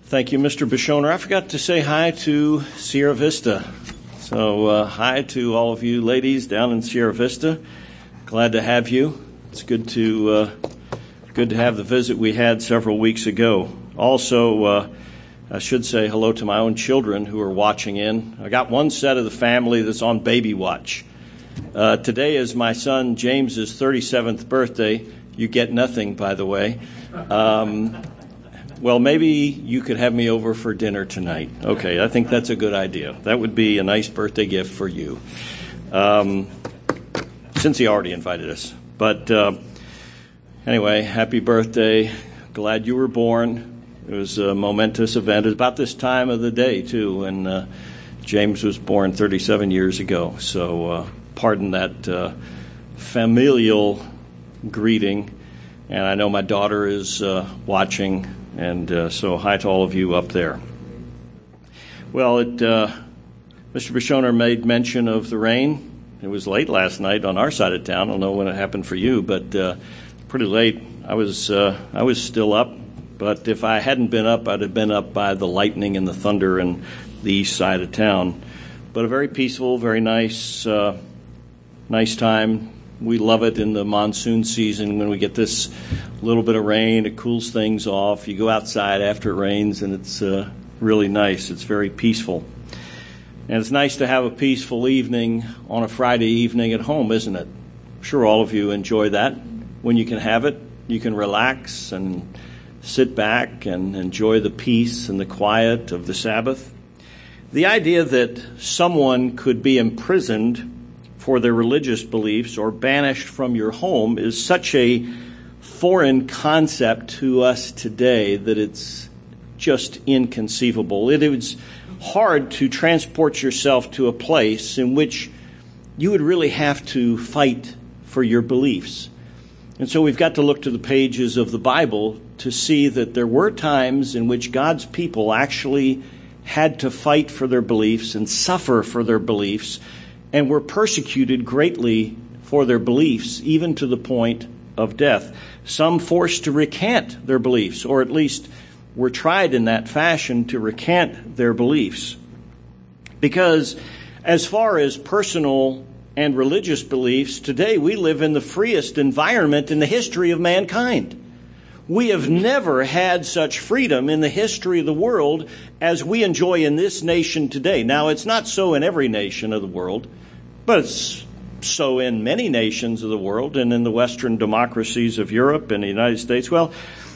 Thank you, Mr. Bishoner. I forgot to say hi to Sierra Vista. So hi to all of you ladies down in Sierra Vista. Glad to have you. It's good to have the visit we had several weeks ago. Also, I should say hello to my own children who are watching in. I got one set of the family that's on baby watch. Today is my son James's 37th birthday. You get nothing, by the way. Well, maybe you could have me over for dinner tonight. Okay, I think that's a good idea. That would be a nice birthday gift for you, since he already invited us. But anyway, happy birthday. Glad you were born. It was a momentous event. It was about this time of the day, too, when James was born 37 years ago. So pardon that familial greeting. And I know my daughter is watching. And so hi to all of you up there. Well, Mr. Bishoner made mention of the rain. It was late last night on our side of town. I don't know when it happened for you, but pretty late. I was still up, but if I hadn't been up, I'd have been up by the lightning and the thunder in the east side of town. But a very peaceful, very nice time. We love it in the monsoon season when we get this little bit of rain. It cools things off. You go outside after it rains, and it's really nice. It's very peaceful. And it's nice to have a peaceful evening on a Friday evening at home, isn't it? I'm sure all of you enjoy that. When you can have it, you can relax and sit back and enjoy the peace and the quiet of the Sabbath. The idea that someone could be imprisoned for their religious beliefs or banished from your home is such a foreign concept to us today that it's just inconceivable. It is hard to transport yourself to a place in which you would really have to fight for your beliefs. And so we've got to look to the pages of the Bible to see that there were times in which God's people actually had to fight for their beliefs and suffer for their beliefs, and were persecuted greatly for their beliefs, even to the point of death. Some forced to recant their beliefs, or at least were tried in that fashion to recant their beliefs. Because as far as personal and religious beliefs, today we live in the freest environment in the history of mankind. We have never had such freedom in the history of the world as we enjoy in this nation today. Now, it's not so in every nation of the world, but it's so in many nations of the world and in the Western democracies of Europe and the United States. Well,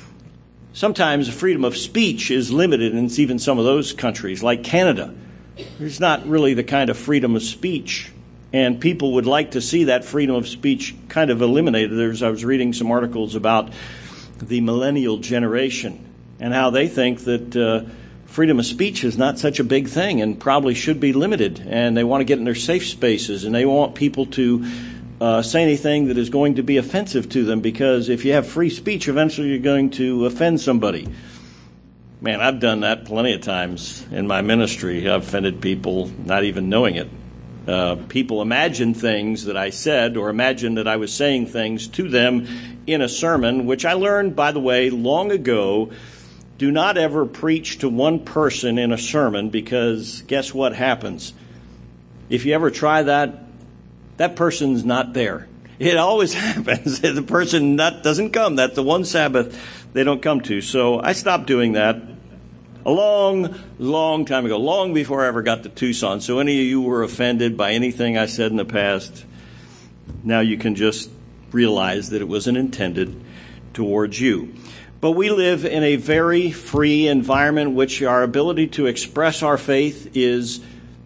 sometimes freedom of speech is limited in even some of those countries, like Canada. There's not really the kind of freedom of speech, and people would like to see that freedom of speech kind of eliminated. I was reading some articles about the millennial generation and how they think that freedom of speech is not such a big thing and probably should be limited. And they want to get in their safe spaces, and they want people to say anything that is going to be offensive to them, because if you have free speech, eventually you're going to offend somebody. Man, I've done that plenty of times in my ministry. I've offended people not even knowing it. People imagined things that I said, or imagined that I was saying things to them in a sermon, which I learned, by the way, long ago. Do not ever preach to one person in a sermon, because guess what happens? If you ever try that, that person's not there. It always happens. The person doesn't come. That's the one Sabbath they don't come to. So I stopped doing that a long time ago, long before I ever got to Tucson. So any of you were offended by anything I said in the past, now you can just realize that it wasn't intended towards you. But we live in a very free environment, which our ability to express our faith is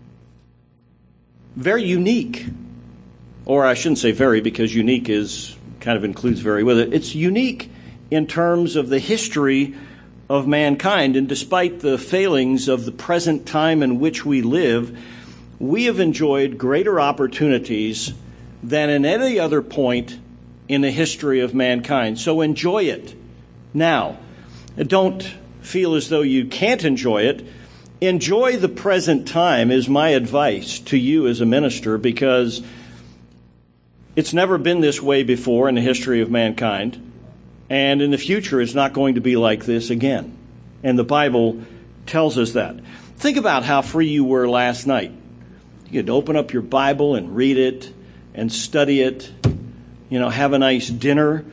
very unique. Or I shouldn't say very, because unique is kind of includes very with it. It's unique in terms of the history of mankind. And despite the failings of the present time in which we live, we have enjoyed greater opportunities than in any other point in the history of mankind. So enjoy it now. Don't feel as though you can't enjoy it. Enjoy the present time is my advice to you as a minister, because it's never been this way before in the history of mankind. And in the future, it's not going to be like this again. And the Bible tells us that. Think about how free you were last night. You could open up your Bible and read it and study it, have a nice dinner,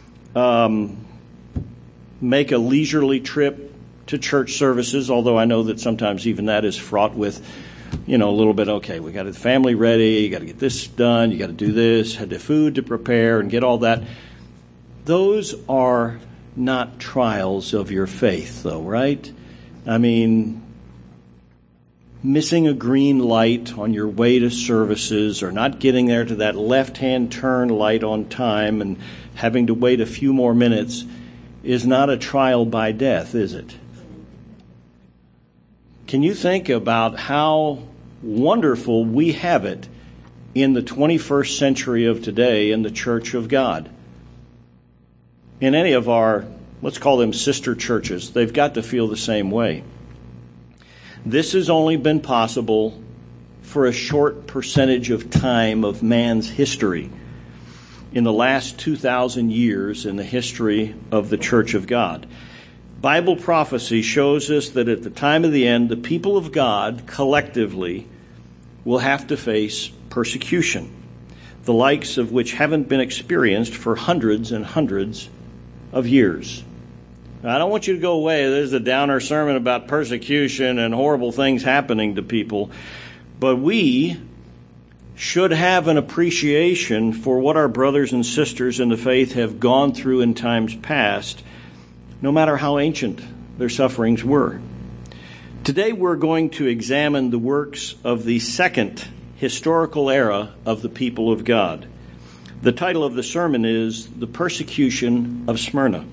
make a leisurely trip to church services, although I know that sometimes even that is fraught with, a little bit, okay, we got the family ready, you got to get this done, you got to do this, had the food to prepare and get all that. Those are not trials of your faith, though, right? I mean, missing a green light on your way to services or not getting there to that left-hand turn light on time and having to wait a few more minutes is not a trial by death, is it? Can you think about how wonderful we have it in the 21st century of today in the Church of God? In any of our, let's call them sister churches, they've got to feel the same way. This has only been possible for a short percentage of time of man's history in the last 2,000 years in the history of the Church of God. Bible prophecy shows us that at the time of the end, the people of God collectively will have to face persecution, the likes of which haven't been experienced for hundreds and hundreds of years. I don't want you to go away. There's a downer sermon about persecution and horrible things happening to people. But we should have an appreciation for what our brothers and sisters in the faith have gone through in times past, no matter how ancient their sufferings were. Today we're going to examine the works of the second historical era of the people of God. The title of the sermon is The Persecution of Smyrna.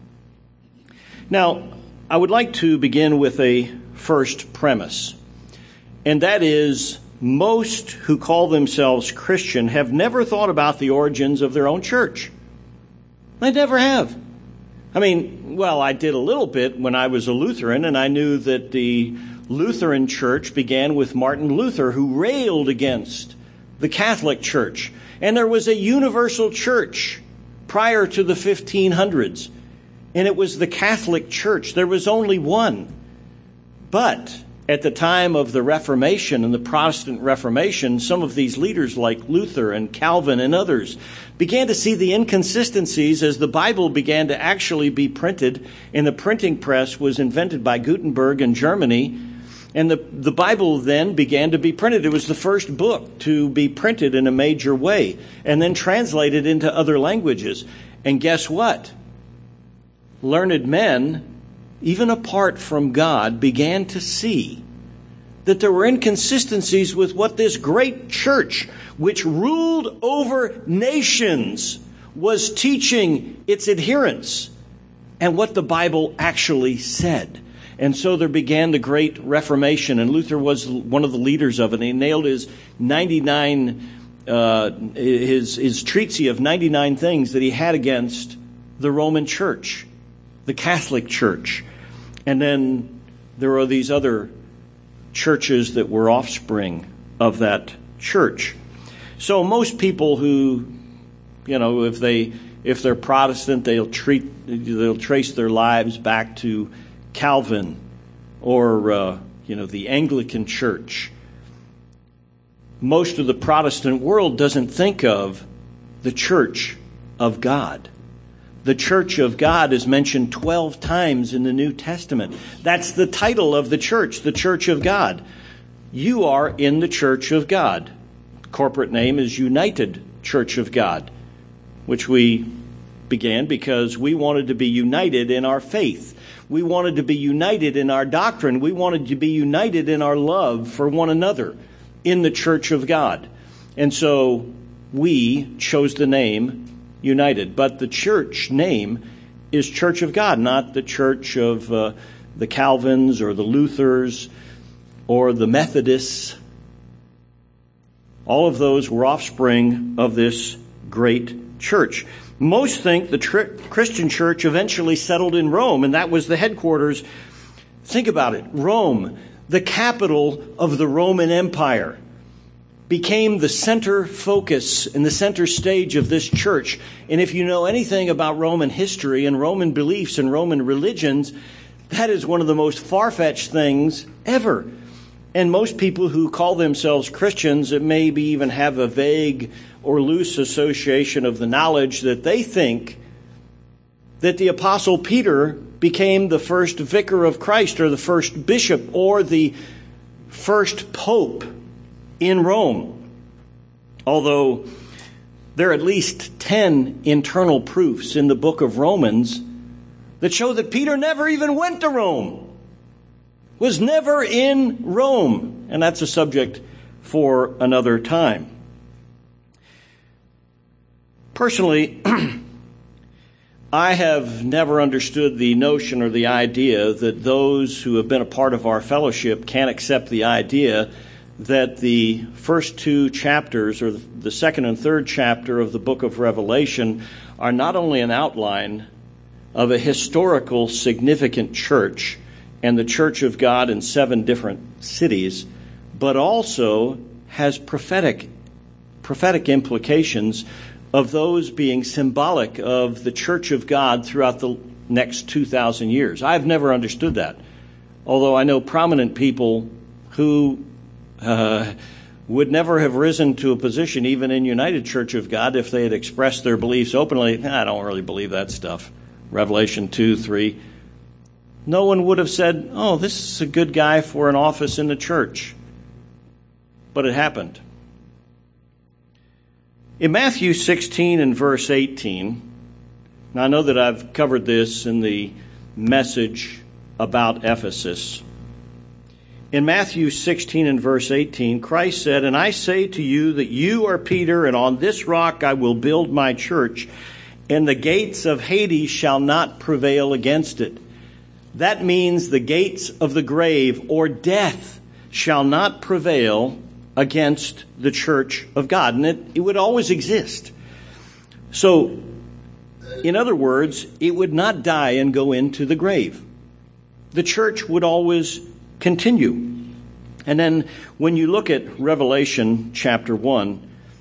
Now, I would like to begin with a first premise, and that is most who call themselves Christian have never thought about the origins of their own church. They never have. I mean, well, I did a little bit when I was a Lutheran, and I knew that the Lutheran church began with Martin Luther, who railed against the Catholic Church. And there was a universal church prior to the 1500s. And it was the Catholic Church. There was only one. But at the time of the Reformation and the Protestant Reformation, some of these leaders like Luther and Calvin and others began to see the inconsistencies as the Bible began to actually be printed. And the printing press was invented by Gutenberg in Germany. And the Bible then began to be printed. It was the first book to be printed in a major way and then translated into other languages. And guess what? Learned men, even apart from God, began to see that there were inconsistencies with what this great church, which ruled over nations, was teaching its adherents and what the Bible actually said. And so there began the Great Reformation, and Luther was one of the leaders of it. He nailed his his treatise of 99 things that he had against the Roman Church, the Catholic Church. And then there are these other churches that were offspring of that church. So most people who, if they're Protestant, they'll trace their lives back to Calvin or the Anglican Church. Most of the Protestant world doesn't think of the Church of God. The Church of God is mentioned 12 times in the New Testament. That's the title of the church, the Church of God. You are in the Church of God. Corporate name is United Church of God, which we began because we wanted to be united in our faith. We wanted to be united in our doctrine. We wanted to be united in our love for one another in the Church of God. And so we chose the name United. But the church name is Church of God, not the church of the Calvins or the Luthers or the Methodists. All of those were offspring of this great church. Most think the Christian church eventually settled in Rome, and that was the headquarters. Think about it. Rome, the capital of the Roman Empire, became the center focus and the center stage of this church. And if you know anything about Roman history and Roman beliefs and Roman religions, That is one of the most far-fetched things ever. And most people who call themselves Christians, it maybe even have a vague or loose association of the knowledge that they think that the Apostle Peter became the first vicar of Christ, or the first bishop, or the first pope in Rome. Although there are at least 10 internal proofs in the book of Romans that show that Peter never even went to Rome, was never in Rome. And that's a subject for another time. Personally, I have never understood the notion or the idea that those who have been a part of our fellowship can't accept the idea that the first two chapters, or the second and third chapter of the book of Revelation, are not only an outline of a historical significant church and the church of God in 7 different cities, but also has prophetic implications of those being symbolic of the church of God throughout the next 2,000 years. I've never understood that, although I know prominent people who would never have risen to a position, even in United Church of God, if they had expressed their beliefs openly. I don't really believe that stuff. Revelation 2, 3. No one would have said, oh, this is a good guy for an office in the church. But it happened. In Matthew 16 and verse 18, now I know that I've covered this in the message about Ephesus. In Matthew 16 and verse 18, Christ said, "And I say to you that you are Peter, and on this rock I will build my church, and the gates of Hades shall not prevail against it." That means the gates of the grave or death shall not prevail against the church of God. And it would always exist. So, in other words, it would not die and go into the grave. The church would always continue. And then when you look at Revelation chapter 1,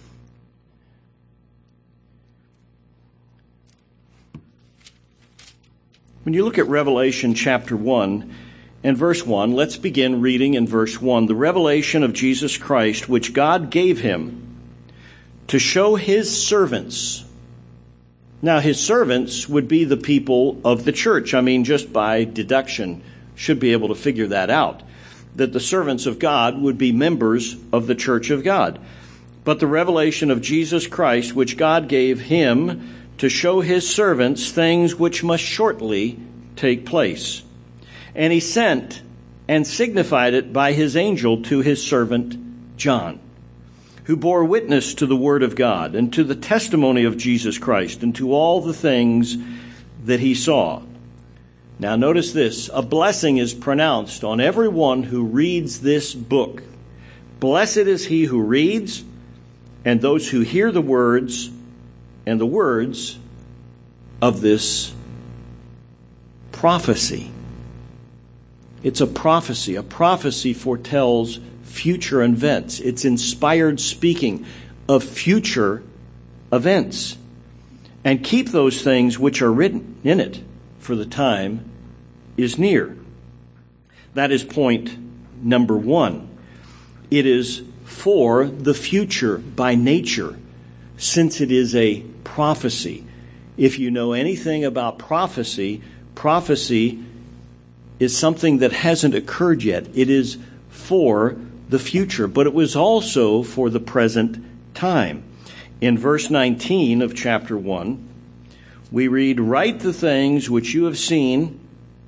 when you look at Revelation chapter 1 and verse 1, let's begin reading in verse 1. The revelation of Jesus Christ, which God gave him to show his servants. Now, his servants would be the people of the church. I mean, just by deduction, should be able to figure that out, that the servants of God would be members of the church of God. But the revelation of Jesus Christ, which God gave him to show his servants things which must shortly take place. And he sent and signified it by his angel to his servant John, who bore witness to the word of God and to the testimony of Jesus Christ and to all the things that he saw. Now notice this, a blessing is pronounced on everyone who reads this book. Blessed is he who reads, and those who hear the words, and the words of this prophecy. It's a prophecy. A prophecy foretells future events. It's inspired speaking of future events. And keep those things which are written in it, for the time is near. That is point number 1. It is for the future by nature, since it is a prophecy. If you know anything about prophecy, prophecy is something that hasn't occurred yet. It is for the future, but it was also for the present time. In verse 19 of chapter 1, we read, "Write the things which you have seen,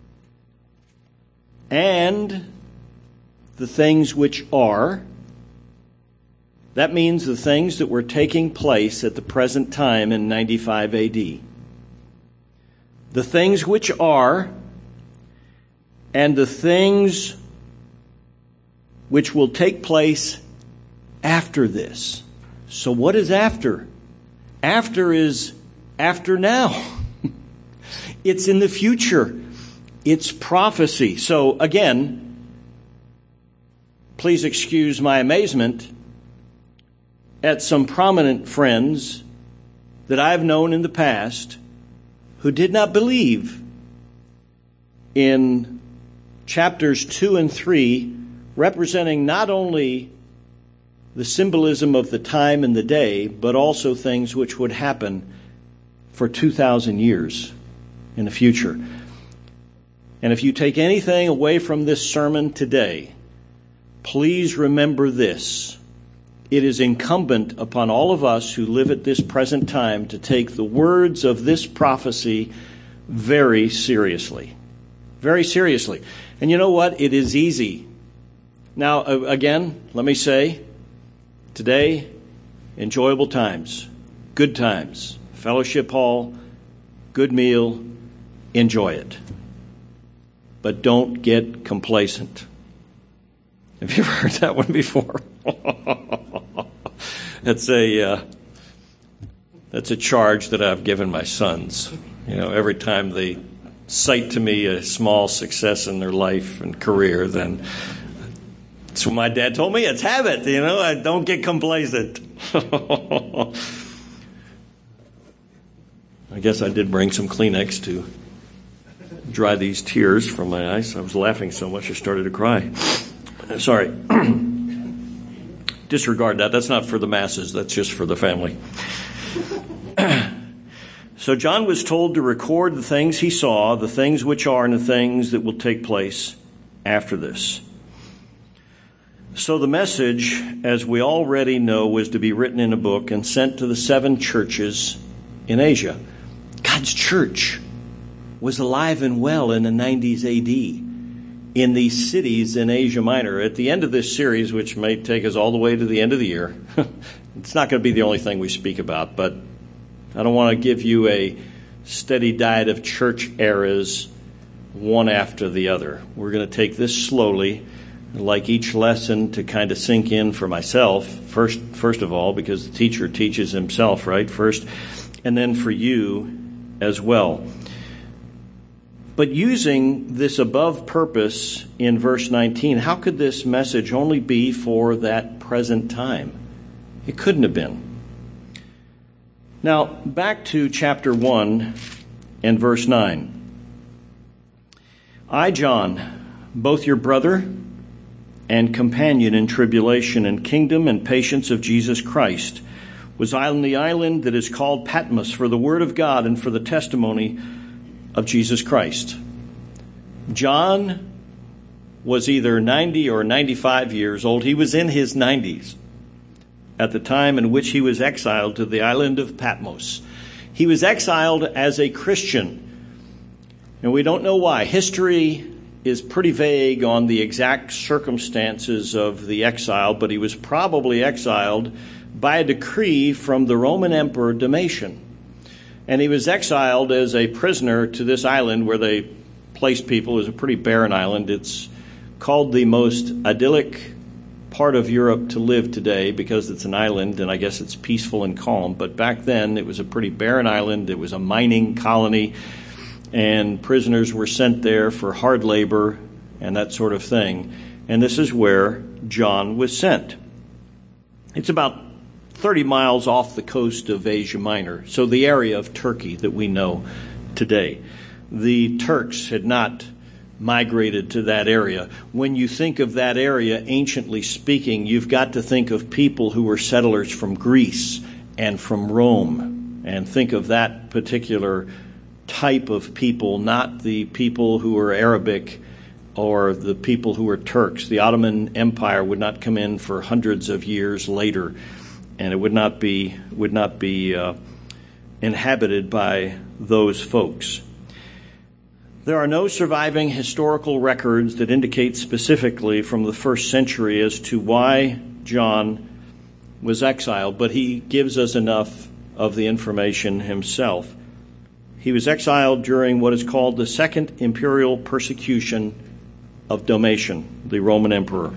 and the things which are." That means the things that were taking place at the present time in 95 AD. The things which are, and the things which will take place after this. So what is after? After is after now. It's in the future. It's prophecy. So again, please excuse my amazement at some prominent friends that I've known in the past who did not believe in chapters 2 and 3, representing not only the symbolism of the time and the day, but also things which would happen for 2,000 years in the future. And if you take anything away from this sermon today, please remember this. It is incumbent upon all of us who live at this present time to take the words of this prophecy very seriously. Very seriously. And you know what? It is easy. Now, again, let me say, today, enjoyable times, good times, fellowship hall, good meal, enjoy it. But don't get complacent. Have you ever heard that one before? That's a charge that I've given my sons. You know, every time they cite to me a small success in their life and career, then that's what my dad told me. It's habit, you know. I don't get complacent. I guess I did bring some Kleenex to dry these tears from my eyes. I was laughing so much I started to cry. Sorry. Disregard that. That's not for the masses. That's just for the family. So John was told to record the things he saw, the things which are, and the things that will take place after this. So the message, as we already know, was to be written in a book and sent to the 7 churches in Asia. God's church was alive and well in the 90s AD in these cities in Asia Minor. At the end of this series, which may take us all the way to the end of the year, it's not going to be the only thing we speak about, but I don't want to give you a steady diet of church eras one after the other. We're going to take this slowly, like each lesson, to kind of sink in for myself, first of all, because the teacher teaches himself, right, first, and then for you as well. But using this above purpose in verse 19, how could this message only be for that present time? It couldn't have been. Now, back to chapter 1 and verse 9. I, John, both your brother and companion in tribulation and kingdom and patience of Jesus Christ, was on the island that is called Patmos for the word of God and for the testimony of Jesus Christ. John was either 90 or 95 years old. He was in his 90s at the time in which he was exiled to the island of Patmos. He was exiled as a Christian, and we don't know why. History is pretty vague on the exact circumstances of the exile, but he was probably exiled by a decree from the Roman Emperor Domitian. And he was exiled as a prisoner to this island where they placed people. It was a pretty barren island. It's called the most idyllic part of Europe to live today because it's an island, and I guess it's peaceful and calm. But back then, it was a pretty barren island. It was a mining colony, and prisoners were sent there for hard labor and that sort of thing. And this is where John was sent. It's about 30 miles off the coast of Asia Minor, so the area of Turkey that we know today. The Turks had not migrated to that area. When you think of that area, anciently speaking, you've got to think of people who were settlers from Greece and from Rome, and think of that particular type of people, not the people who were Arabic or the people who were Turks. The Ottoman Empire would not come in for hundreds of years later, and it would not be inhabited by those folks. There are no surviving historical records that indicate specifically from the first century as to why John was exiled, but he gives us enough of the information himself. He was exiled during what is called the Second Imperial Persecution of Domitian, the Roman Emperor.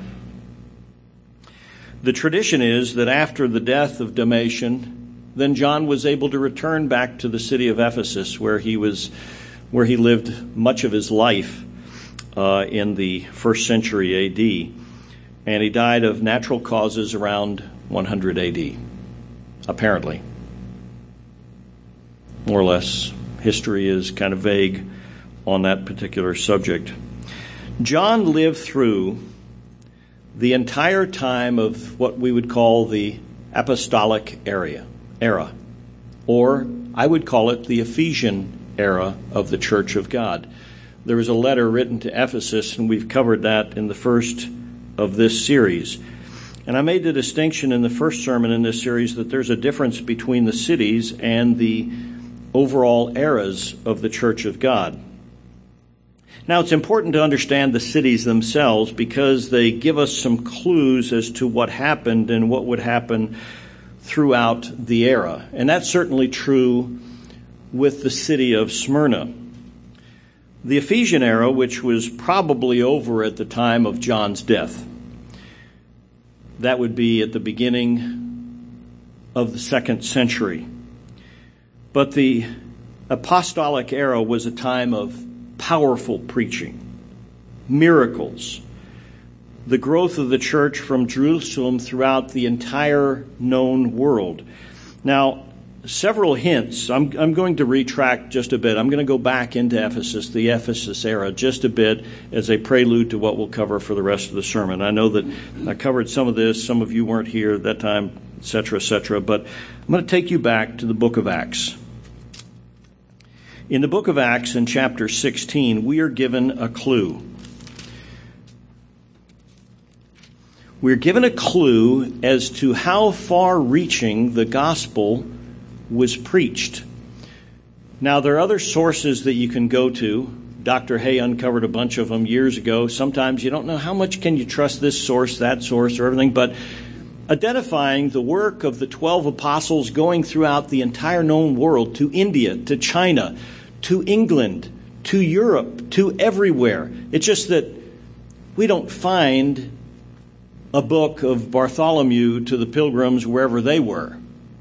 The tradition is that after the death of Domitian, then John was able to return back to the city of Ephesus, where he lived much of his life in the first century AD, and he died of natural causes around 100 AD, apparently. More or less, history is kind of vague on that particular subject. John lived through the entire time of what we would call the apostolic era, or I would call it the Ephesian era of the Church of God. There was a letter written to Ephesus, and we've covered that in the first of this series. And I made the distinction in the first sermon in this series that there's a difference between the cities and the overall eras of the Church of God. Now, it's important to understand the cities themselves because they give us some clues as to what happened and what would happen throughout the era. And that's certainly true with the city of Smyrna. The Ephesian era, which was probably over at the time of John's death, that would be at the beginning of the 2nd century. But the apostolic era was a time of powerful preaching, miracles, the growth of the church from Jerusalem throughout the entire known world. Now, several hints. I'm going to retract just a bit. I'm going to go back into Ephesus, the Ephesus era, just a bit as a prelude to what we'll cover for the rest of the sermon. I know that I covered some of this. Some of you weren't here at that time, etc., but I'm going to take you back to the book of Acts. In the book of Acts, in chapter 16, we are given a clue. We're given a clue as to how far-reaching the gospel was preached. Now, there are other sources that you can go to. Dr. Hay uncovered a bunch of them years ago. Sometimes you don't know how much can you trust this source, that source, or everything, but identifying the work of the 12 apostles going throughout the entire known world, to India, to China, to England, to Europe, to everywhere. It's just that we don't find a book of Bartholomew to the pilgrims wherever they were,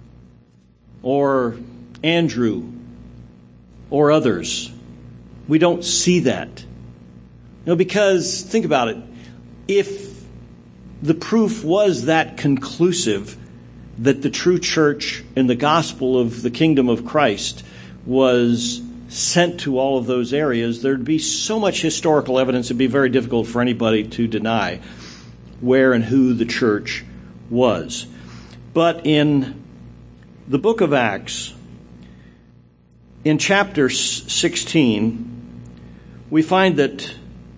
or Andrew, or others. We don't see that. Because, think about it, if the proof was that conclusive that the true church and the gospel of the kingdom of Christ was sent to all of those areas, there'd be so much historical evidence it'd be very difficult for anybody to deny where and who the church was. But in the book of Acts, in chapter 16, we find that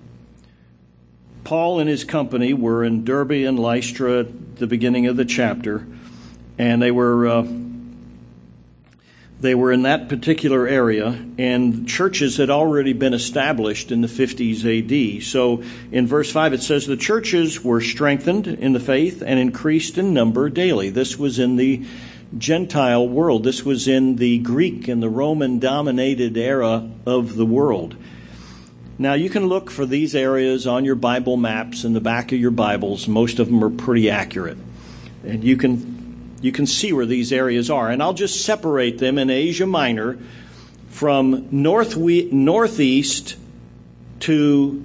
Paul and his company were in Derbe and Lystra at the beginning of the chapter, and they were in that particular area, and churches had already been established in the 50s A.D. So in verse 5 it says, the churches were strengthened in the faith and increased in number daily. This was in the Gentile world. This was in the Greek and the Roman-dominated era of the world. Now, you can look for these areas on your Bible maps in the back of your Bibles. Most of them are pretty accurate. And you can see where these areas are. And I'll just separate them in Asia Minor from northeast to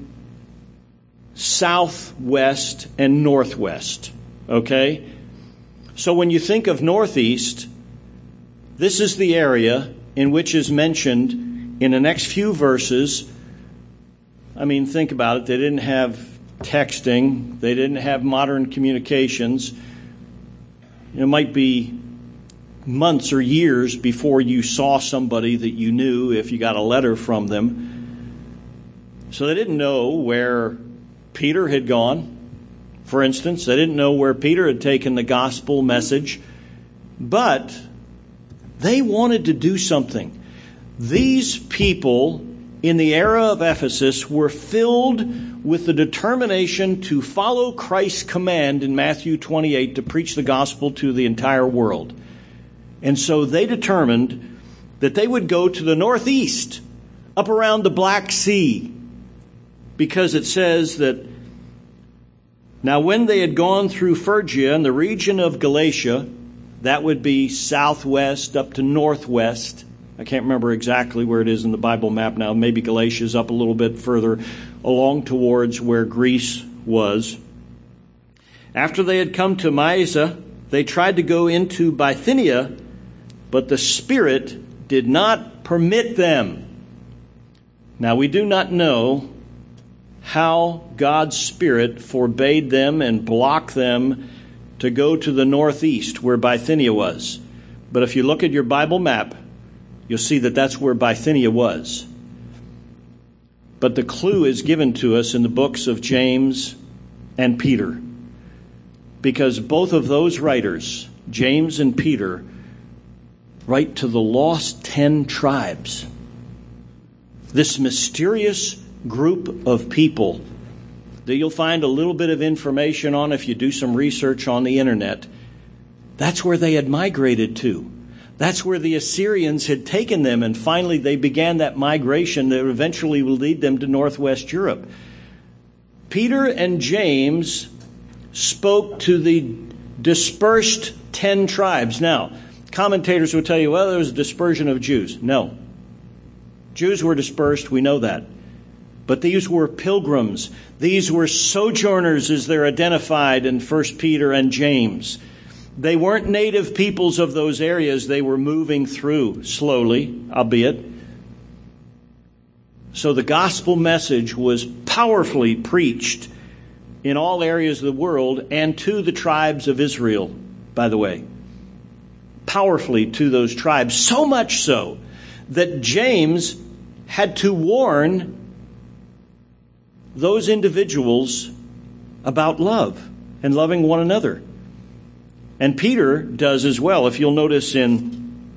southwest and northwest. Okay? So when you think of northeast, this is the area in which is mentioned in the next few verses. I mean, think about it. They didn't have texting. They didn't have modern communications. It might be months or years before you saw somebody that you knew if you got a letter from them. So they didn't know where Peter had gone, for instance. They didn't know where Peter had taken the gospel message. But they wanted to do something. These people in the era of Ephesus were filled with the determination to follow Christ's command in Matthew 28 to preach the gospel to the entire world. And so they determined that they would go to the northeast, up around the Black Sea, because it says that, now when they had gone through Phrygia and the region of Galatia, that would be southwest up to northwest. I can't remember exactly where it is in the Bible map now. Maybe Galatia's up a little bit further along towards where Greece was. After they had come to Mysia, they tried to go into Bithynia, but the Spirit did not permit them. Now, we do not know how God's Spirit forbade them and blocked them to go to the northeast where Bithynia was. But if you look at your Bible map, you'll see that that's where Bithynia was. But the clue is given to us in the books of James and Peter, because both of those writers, James and Peter, write to the lost 10 tribes. This mysterious group of people that you'll find a little bit of information on if you do some research on the internet. That's where they had migrated to. That's where the Assyrians had taken them, and finally they began that migration that eventually will lead them to northwest Europe. Peter and James spoke to the dispersed 10 tribes. Now, commentators will tell you, well, there was a dispersion of Jews. No. Jews were dispersed, we know that. But these were pilgrims. These were sojourners, as they're identified in 1 Peter and James. They weren't native peoples of those areas. They were moving through slowly, albeit. So the gospel message was powerfully preached in all areas of the world and to the tribes of Israel, by the way. Powerfully to those tribes. So much so that James had to warn those individuals about love and loving one another. And Peter does as well. If you'll notice in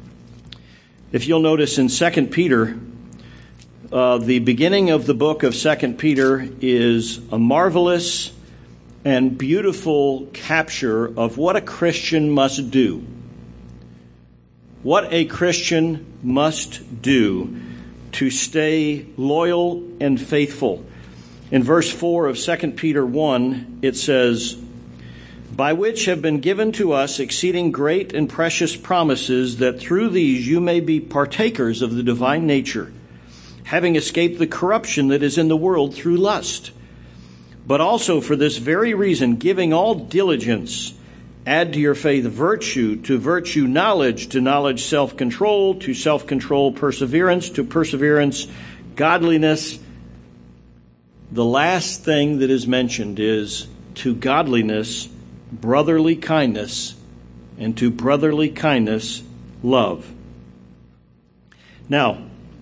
2 Peter, the beginning of the book of 2 Peter is a marvelous and beautiful capture of what a Christian must do. What a Christian must do to stay loyal and faithful. In verse 4 of 2 Peter 1, it says, "By which have been given to us exceeding great and precious promises, that through these you may be partakers of the divine nature, having escaped the corruption that is in the world through lust. But also for this very reason, giving all diligence, add to your faith virtue, to virtue knowledge, to knowledge self-control, to self-control perseverance, to perseverance godliness." The last thing that is mentioned is to godliness, brotherly kindness, and to brotherly kindness, love. Now,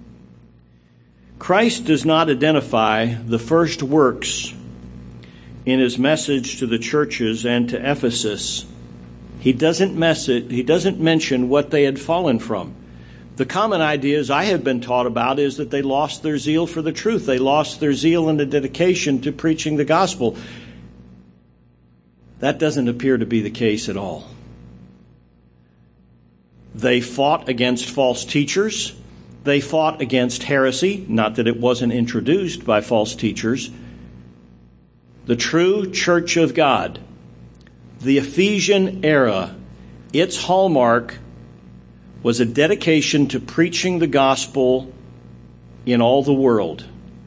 Christ does not identify the first works in his message to the churches and to Ephesus. He doesn't mention what they had fallen from. The common ideas I have been taught about is that they lost their zeal for the truth. They lost their zeal and the dedication to preaching the gospel. That doesn't appear to be the case at all. They fought against false teachers. They fought against heresy, not that it wasn't introduced by false teachers. The true church of God, the Ephesian era, its hallmark was a dedication to preaching the gospel in all the world.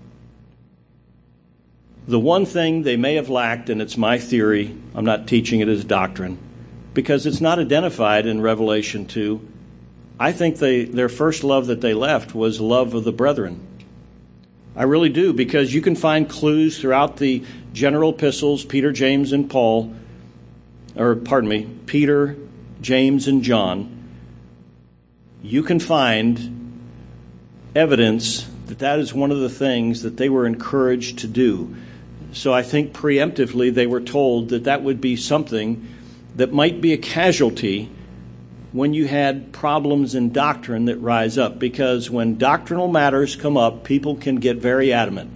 The one thing they may have lacked, and it's my theory, I'm not teaching it as doctrine, because it's not identified in Revelation 2, I think their first love that they left was love of the brethren. I really do, because you can find clues throughout the general epistles, Peter, James, and Peter, James, and John. You can find evidence that that is one of the things that they were encouraged to do. So I think preemptively they were told that that would be something that might be a casualty when you had problems in doctrine that rise up. Because when doctrinal matters come up, people can get very adamant.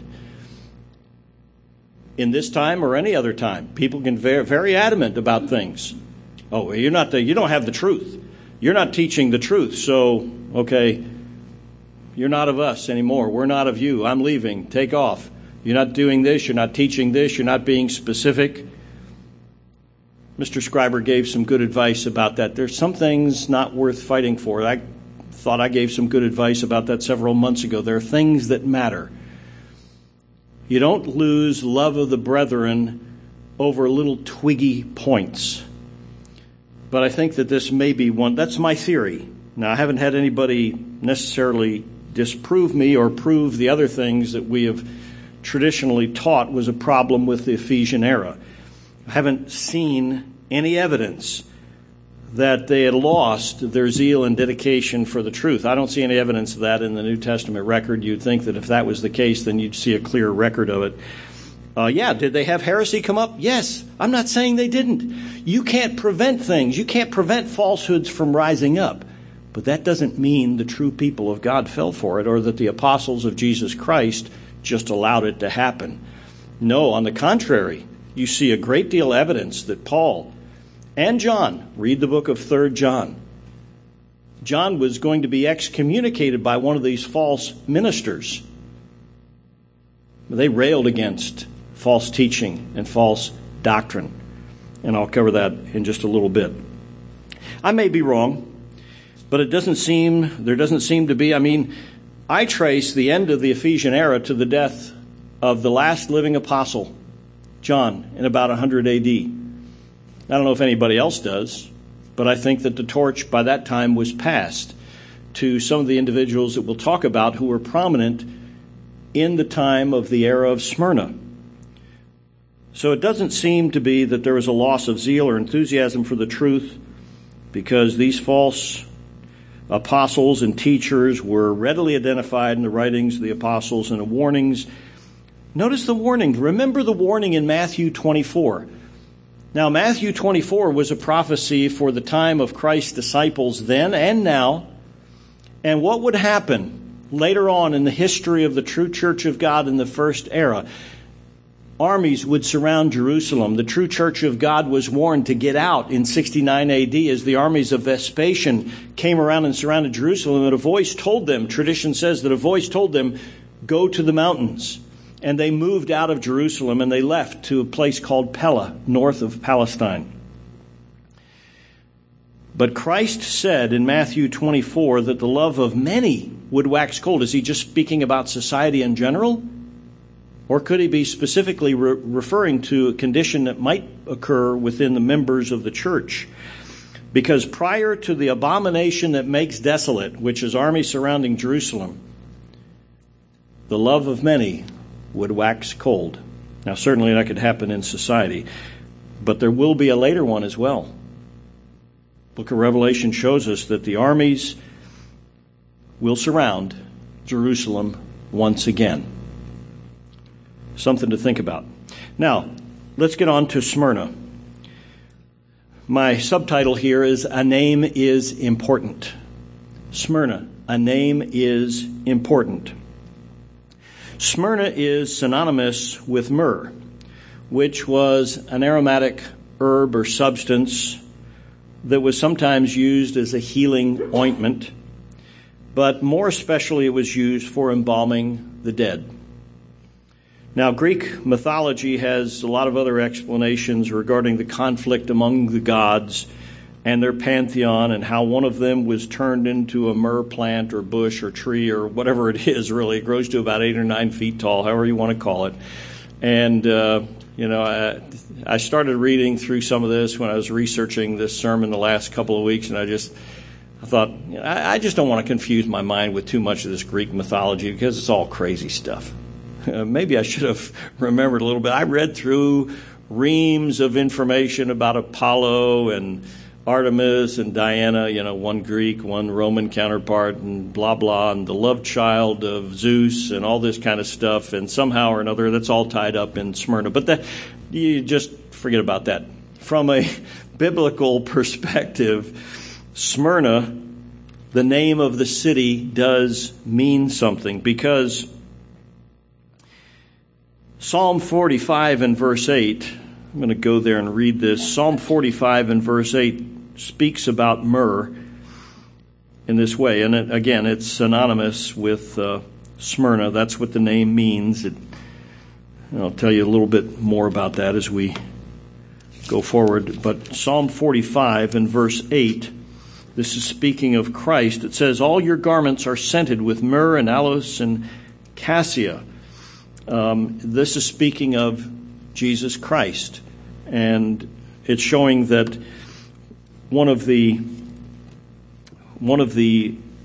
In this time or any other time, people can be very adamant about things. Oh, you don't have the truth. You're not teaching the truth, so, okay, you're not of us anymore. We're not of you. I'm leaving. Take off. You're not doing this. You're not teaching this. You're not being specific. Mr. Scriber gave some good advice about that. There's some things not worth fighting for. I thought I gave some good advice about that several months ago. There are things that matter. You don't lose love of the brethren over little twiggy points. But I think that this may be one. That's my theory. Now, I haven't had anybody necessarily disprove me or prove the other things that we have traditionally taught was a problem with the Ephesian era. I haven't seen any evidence that they had lost their zeal and dedication for the truth. I don't see any evidence of that in the New Testament record. You'd think that if that was the case, then you'd see a clear record of it. Did they have heresy come up? Yes. I'm not saying they didn't. You can't prevent things. You can't prevent falsehoods from rising up. But that doesn't mean the true people of God fell for it or that the apostles of Jesus Christ just allowed it to happen. No, on the contrary, you see a great deal of evidence that Paul and John, read the book of 3 John. John was going to be excommunicated by one of these false ministers. They railed against false teaching and false doctrine. And I'll cover that in just a little bit. I may be wrong, but there doesn't seem to be. I trace the end of the Ephesian era to the death of the last living apostle, John, in about 100 A.D. I don't know if anybody else does, but I think that the torch by that time was passed to some of the individuals that we'll talk about who were prominent in the time of the era of Smyrna. So it doesn't seem to be that there was a loss of zeal or enthusiasm for the truth, because these false apostles and teachers were readily identified in the writings of the apostles and the warnings. Notice the warning. Remember the warning in Matthew 24. Now, Matthew 24 was a prophecy for the time of Christ's disciples then and now. And what would happen later on in the history of the true church of God in the first era? Armies would surround Jerusalem. The true church of God was warned to get out in 69 AD as the armies of Vespasian came around and surrounded Jerusalem. And a voice told them, tradition says that a voice told them, go to the mountains. And they moved out of Jerusalem and they left to a place called Pella, north of Palestine. But Christ said in Matthew 24 that the love of many would wax cold. Is he just speaking about society in general? Or could he be specifically referring to a condition that might occur within the members of the church? Because prior to the abomination that makes desolate, which is armies surrounding Jerusalem, the love of many would wax cold. Now, certainly that could happen in society, but there will be a later one as well. Book of Revelation shows us that the armies will surround Jerusalem once again. Something to think about. Now, let's get on to Smyrna. My subtitle here is A Name is Important. Smyrna, a name is important. Smyrna is synonymous with myrrh, which was an aromatic herb or substance that was sometimes used as a healing ointment, but more especially it was used for embalming the dead. Now, Greek mythology has a lot of other explanations regarding the conflict among the gods and their pantheon and how one of them was turned into a myrrh plant or bush or tree or whatever it is, really. It grows to about 8 or 9 feet tall, however you want to call it. And, I started reading through some of this when I was researching this sermon the last couple of weeks, and I thought, I just don't want to confuse my mind with too much of this Greek mythology because it's all crazy stuff. Maybe I should have remembered a little bit. I read through reams of information about Apollo and Artemis and Diana, one Greek, one Roman counterpart, and blah, blah, and the love child of Zeus and all this kind of stuff. And somehow or another, that's all tied up in Smyrna. But you just forget about that. From a biblical perspective, Smyrna, the name of the city, does mean something, because Psalm 45 and verse 8, I'm going to go there and read this. Psalm 45 and verse 8 speaks about myrrh in this way. And again, it's synonymous with Smyrna. That's what the name means. I'll tell you a little bit more about that as we go forward. But Psalm 45 and verse 8, this is speaking of Christ. It says, all your garments are scented with myrrh and aloes and cassia. This is speaking of Jesus Christ. And it's showing that one of the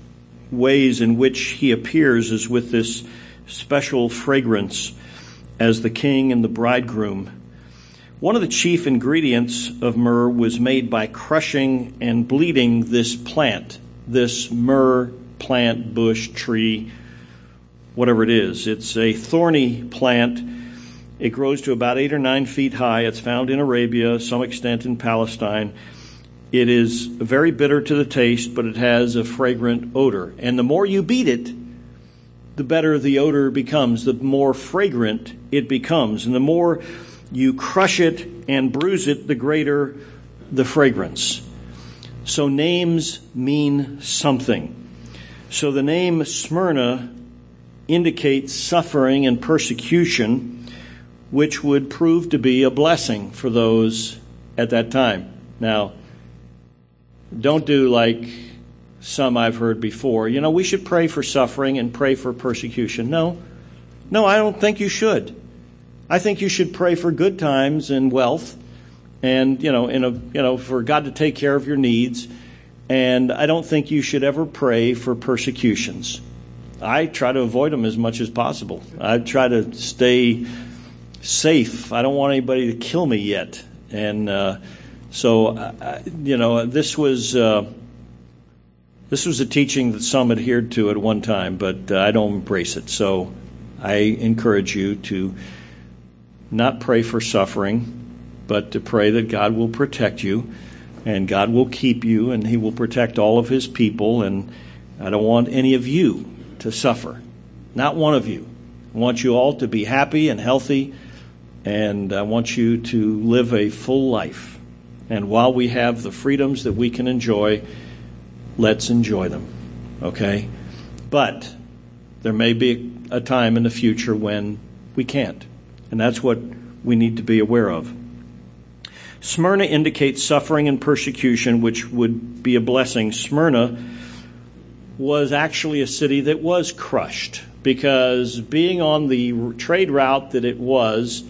ways in which he appears is with this special fragrance as the king and the bridegroom. One of the chief ingredients of myrrh was made by crushing and bleeding this plant, this myrrh plant, bush, tree, whatever it is. It's a thorny plant. It grows to about 8 or 9 feet high. It's found in Arabia, some extent in Palestine. It is very bitter to the taste, but it has a fragrant odor. And the more you beat it, the better the odor becomes, the more fragrant it becomes. And the more you crush it and bruise it, the greater the fragrance. So names mean something. So the name Smyrna indicates suffering and persecution, which would prove to be a blessing for those at that time. Now, don't do like some I've heard before. We should pray for suffering and pray for persecution. No, I don't think you should. I think you should pray for good times and wealth, and for God to take care of your needs. And I don't think you should ever pray for persecutions. I try to avoid them as much as possible. I try to stay safe. I don't want anybody to kill me yet. And this was a teaching that some adhered to at one time, but I don't embrace it. So I encourage you to not pray for suffering, but to pray that God will protect you and God will keep you and he will protect all of his people. And I don't want any of you to suffer. Not one of you. I want you all to be happy and healthy, and I want you to live a full life. And while we have the freedoms that we can enjoy, let's enjoy them. Okay? But there may be a time in the future when we can't. And that's what we need to be aware of. Smyrna indicates suffering and persecution, which would be a blessing. Smyrna was actually a city that was crushed, because being on the trade route that it was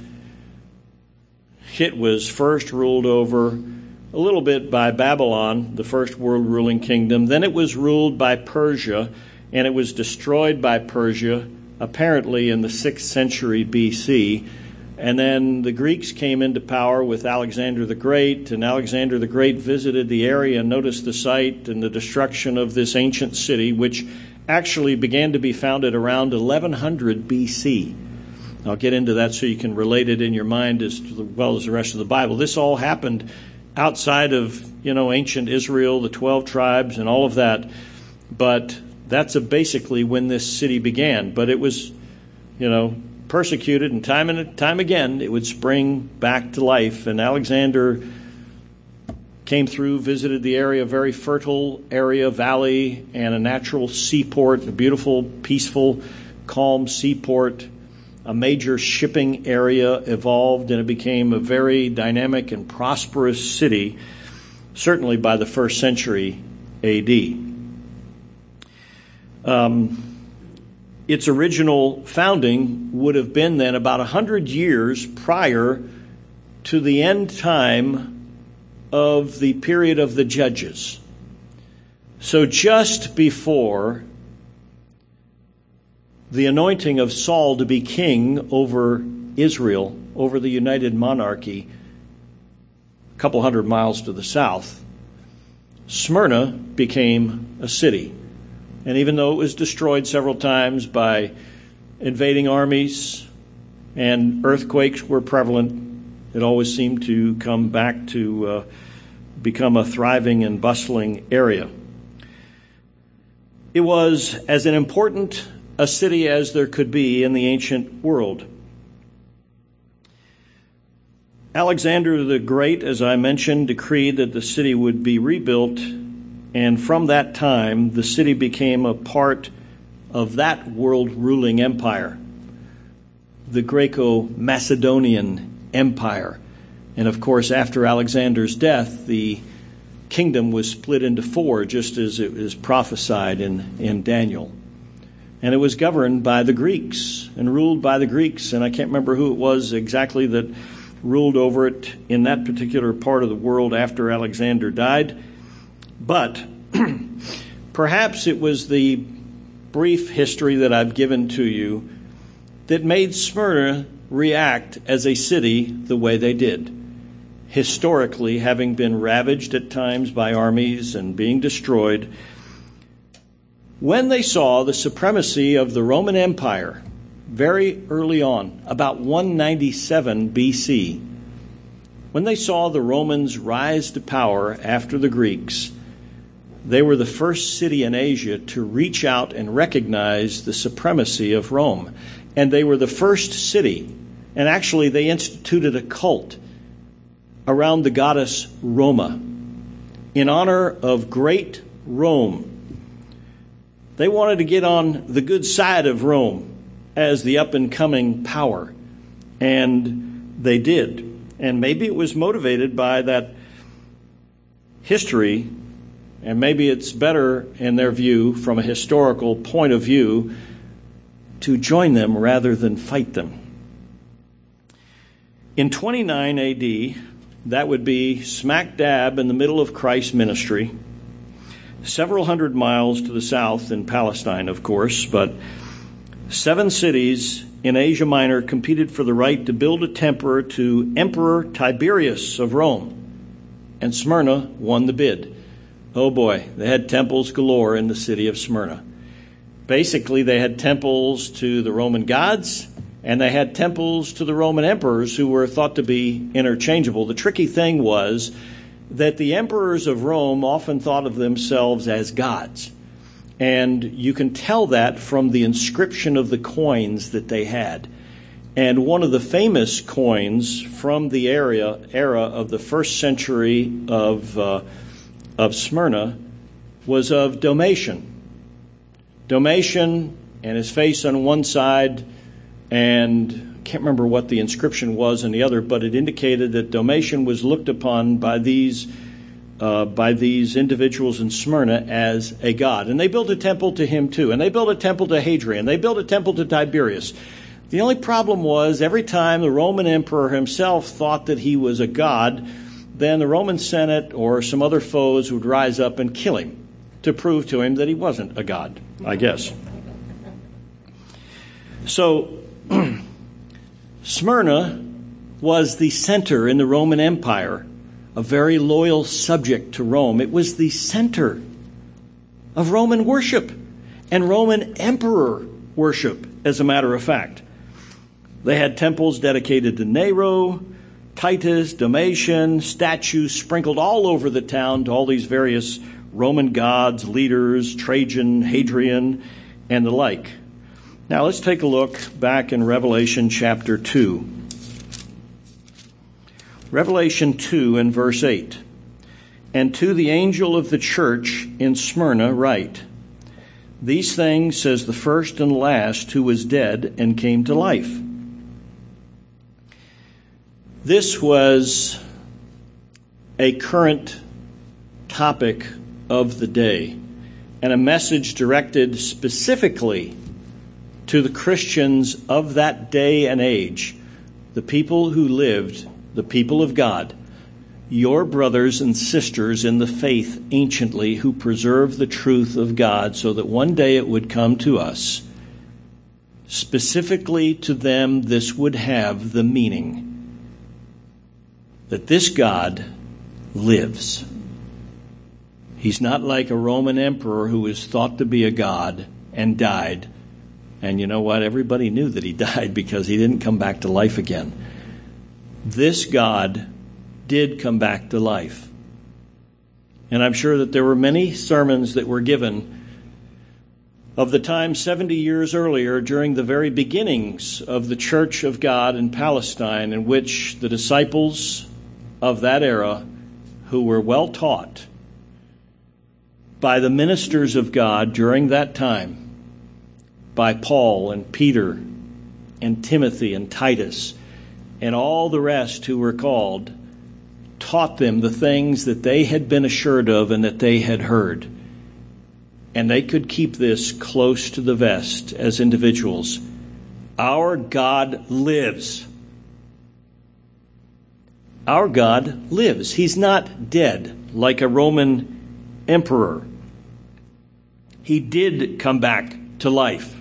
first ruled over a little bit by Babylon, the first world ruling kingdom. Then it was ruled by Persia, and it was destroyed by Persia, apparently in the 6th century BC. And then the Greeks came into power with Alexander the Great, and Alexander the Great visited the area and noticed the site and the destruction of this ancient city, which actually began to be founded around 1100 BC. I'll get into that so you can relate it in your mind as well as the rest of the Bible. This all happened outside of, ancient Israel, the 12 tribes and all of that. But that's basically when this city began. But it was, persecuted, and time again it would spring back to life. And Alexander came through, visited the area, a very fertile area, valley, and a natural seaport, a beautiful, peaceful, calm seaport. A major shipping area evolved, and it became a very dynamic and prosperous city, certainly by the 1st century A.D. Its original founding would have been then about 100 years prior to the end time of the period of the Judges. So just before the anointing of Saul to be king over Israel, over the united monarchy, a couple hundred miles to the south, Smyrna became a city. And even though it was destroyed several times by invading armies and earthquakes were prevalent, it always seemed to come back to become a thriving and bustling area. It was as an important a city as there could be in the ancient world. Alexander the Great, as I mentioned, decreed that the city would be rebuilt, and from that time the city became a part of that world-ruling empire, the Greco-Macedonian Empire. And of course, after Alexander's death, the kingdom was split into 4, just as it is prophesied in Daniel. And it was governed by the Greeks and ruled by the Greeks. And I can't remember who it was exactly that ruled over it in that particular part of the world after Alexander died. But perhaps it was the brief history that I've given to you that made Smyrna react as a city the way they did. Historically, having been ravaged at times by armies and being destroyed, when they saw the supremacy of the Roman Empire very early on, about 197 BC, when they saw the Romans rise to power after the Greeks, they were the first city in Asia to reach out and recognize the supremacy of Rome. And they were the first city, and actually they instituted a cult around the goddess Roma in honor of great Rome. They wanted to get on the good side of Rome as the up-and-coming power, and they did. And maybe it was motivated by that history, and maybe it's better in their view, from a historical point of view, to join them rather than fight them. In 29 AD, that would be smack dab in the middle of Christ's ministry, several hundred miles to the south in Palestine, of course, but 7 cities in Asia Minor competed for the right to build a temple to Emperor Tiberius of Rome, and Smyrna won the bid. Oh boy, they had temples galore in the city of Smyrna. Basically, they had temples to the Roman gods, and they had temples to the Roman emperors who were thought to be interchangeable. The tricky thing was that the emperors of Rome often thought of themselves as gods. And you can tell that from the inscription of the coins that they had. And one of the famous coins from the era of the first century of Smyrna was of Domitian. Domitian and his face on one side, and I can't remember what the inscription was on the other, but it indicated that Domitian was looked upon by these individuals in Smyrna as a god. And they built a temple to him too. And they built a temple to Hadrian. They built a temple to Tiberius. The only problem was every time the Roman emperor himself thought that he was a god, then the Roman Senate or some other foes would rise up and kill him to prove to him that he wasn't a god, I guess. So Smyrna was the center in the Roman Empire, a very loyal subject to Rome. It was the center of Roman worship and Roman emperor worship, as a matter of fact. They had temples dedicated to Nero, Titus, Domitian, statues sprinkled all over the town to all these various Roman gods, leaders, Trajan, Hadrian, and the like. Now let's take a look back in Revelation chapter 2. Revelation 2 and verse 8. And to the angel of the church in Smyrna write, These things says the first and last who was dead and came to life. This was a current topic of the day and a message directed specifically to the Christians of that day and age, the people who lived, the people of God, your brothers and sisters in the faith anciently who preserve the truth of God so that one day it would come to us. Specifically to them, this would have the meaning that this God lives. He's not like a Roman emperor who was thought to be a god and died. And you know what? Everybody knew that he died because he didn't come back to life again. This God did come back to life. And I'm sure that there were many sermons that were given of the time 70 years earlier during the very beginnings of the Church of God in Palestine, in which the disciples of that era, who were well taught by the ministers of God during that time, by Paul and Peter and Timothy and Titus and all the rest who were called, taught them the things that they had been assured of and that they had heard. And they could keep this close to the vest as individuals. Our God lives. Our God lives. He's not dead like a Roman emperor. He did come back to life.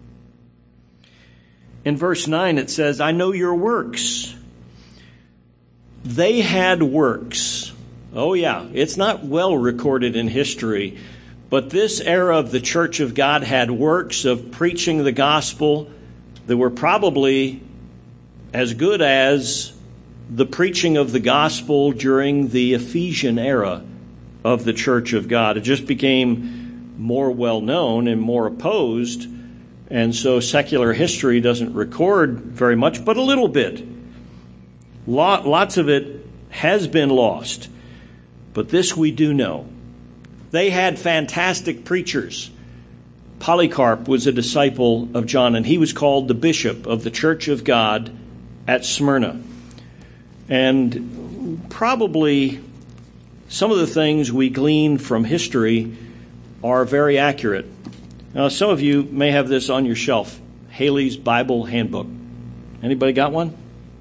In verse 9 it says, I know your works. They had works. Oh yeah, it's not well recorded in history, but this era of the Church of God had works of preaching the gospel that were probably as good as the preaching of the gospel during the Ephesian era of the Church of God. It just became more well known and more opposed, and so secular history doesn't record very much, but a little bit. Lots of it has been lost, but this we do know. They had fantastic preachers. Polycarp was a disciple of John, and he was called the bishop of the Church of God at Smyrna. And probably some of the things we glean from history are very accurate. Now, some of you may have this on your shelf, Haley's Bible Handbook. Anybody got one?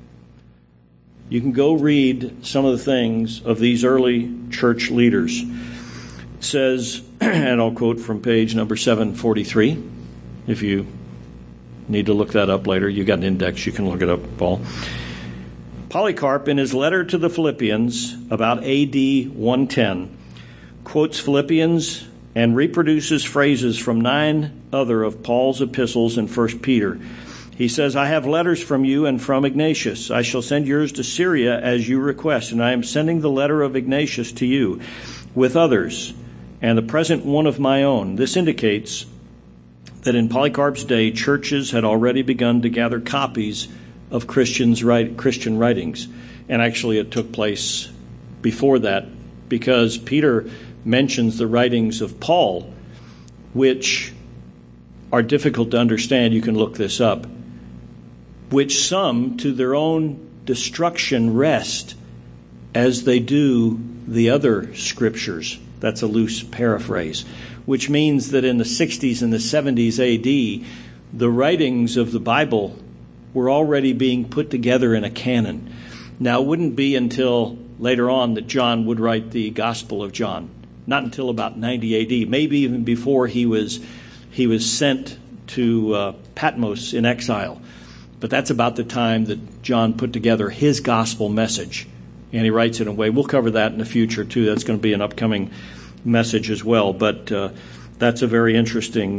You can go read some of the things of these early church leaders. It says, and I'll quote from page number 743, if you need to look that up later. You got an index, you can look it up, Paul. Polycarp, in his letter to the Philippians about A.D. 110, quotes Philippians and reproduces phrases from 9 other of Paul's epistles in 1 Peter. He says, I have letters from you and from Ignatius. I shall send yours to Syria as you request, and I am sending the letter of Ignatius to you with others, and the present one of my own. This indicates that in Polycarp's day, churches had already begun to gather copies of Christian writings. And actually it took place before that, because Peter mentions the writings of Paul, which are difficult to understand. You can look this up. Which some to their own destruction rest, as they do the other scriptures. That's a loose paraphrase. Which means that in the 60s and the 70s AD, the writings of the Bible were already being put together in a canon. Now, it wouldn't be until later on that John would write the Gospel of John. Not until about 90 AD, maybe even before he was sent to Patmos in exile. But that's about the time that John put together his gospel message. And he writes it in a way. We'll cover that in the future, too. That's going to be an upcoming message as well. But that's a very interesting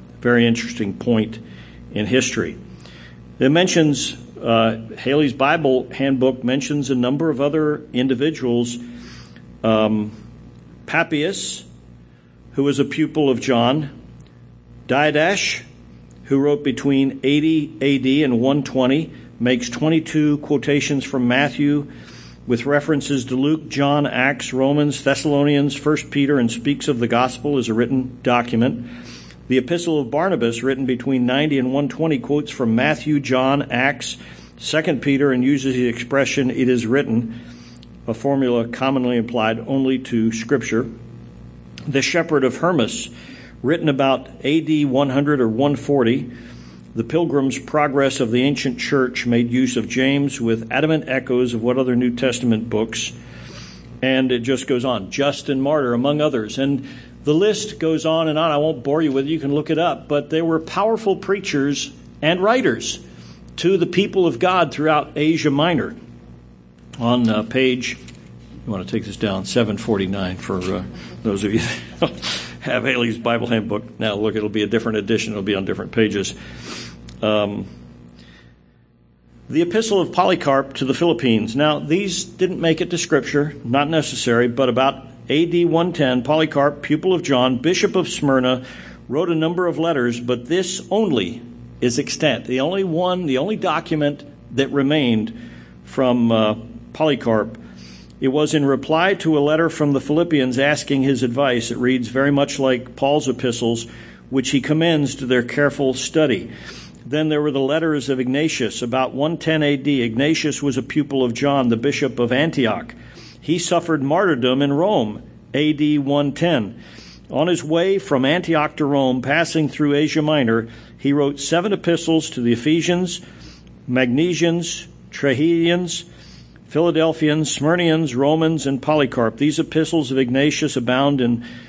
point in history. It mentions, Haley's Bible Handbook mentions a number of other individuals. Papias, who was a pupil of John. Didache, who wrote between 80 A.D. and 120, makes 22 quotations from Matthew with references to Luke, John, Acts, Romans, Thessalonians, 1 Peter, and speaks of the gospel as a written document. The Epistle of Barnabas, written between 90 and 120, quotes from Matthew, John, Acts, 2 Peter, and uses the expression, it is written, a formula commonly applied only to Scripture. The Shepherd of Hermas, written about A.D. 100 or 140, the Pilgrim's Progress of the Ancient Church made use of James with adamant echoes of what other New Testament books, and it just goes on. Justin Martyr, among others. And the list goes on and on. I won't bore you with it. You can look it up. But they were powerful preachers and writers to the people of God throughout Asia Minor. On page, you want to take this down, 749 for those of you that have Haley's Bible Handbook. Now, look, it'll be a different edition. It'll be on different pages. The Epistle of Polycarp to the Philippines. Now, these didn't make it to Scripture, not necessary, but about A.D. 110, Polycarp, pupil of John, bishop of Smyrna, wrote a number of letters, but this only is extant. The only document that remained from Polycarp. It was in reply to a letter from the Philippians asking his advice. It reads very much like Paul's epistles, which he commends to their careful study. Then there were the letters of Ignatius. About 110 A.D., Ignatius was a pupil of John, the bishop of Antioch. He suffered martyrdom in Rome, A.D. 110. On his way from Antioch to Rome, passing through Asia Minor, he wrote 7 epistles to the Ephesians, Magnesians, Trahedians, Philadelphians, Smyrnians, Romans, and Polycarp. These epistles of Ignatius abound in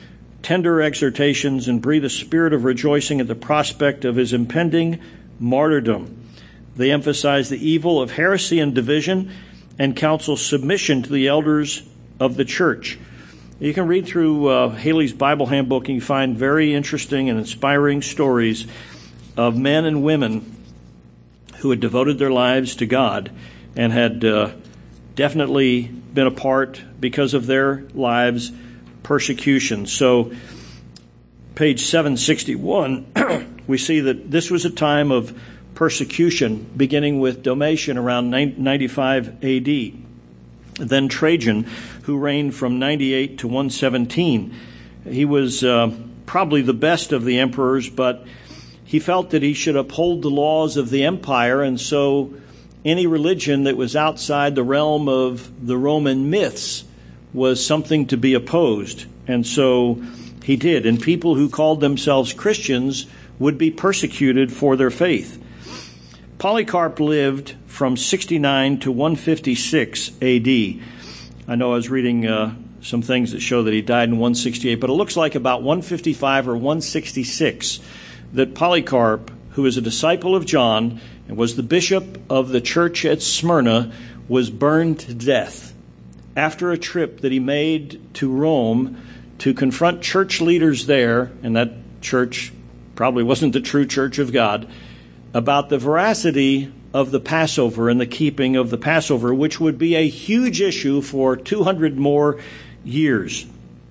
tender exhortations and breathe a spirit of rejoicing at the prospect of his impending martyrdom. They emphasize the evil of heresy and division and counsel submission to the elders of the church. You can read through Haley's Bible Handbook and you find very interesting and inspiring stories of men and women who had devoted their lives to God and had definitely been a part, because of their lives, persecution. So, page 761, we see that this was a time of persecution, beginning with Domitian around 95 A.D., then Trajan, who reigned from 98 to 117. He was probably the best of the emperors, but he felt that he should uphold the laws of the empire, and so any religion that was outside the realm of the Roman myths was something to be opposed. And so he did. And people who called themselves Christians would be persecuted for their faith. Polycarp lived from 69 to 156 A.D. I know I was reading some things that show that he died in 168, but it looks like about 155 or 166 that Polycarp, who is a disciple of John and was the bishop of the church at Smyrna, was burned to death after a trip that he made to Rome to confront church leaders there, and that church probably wasn't the true church of God, about the veracity of the Passover and the keeping of the Passover, which would be a huge issue for 200 more years.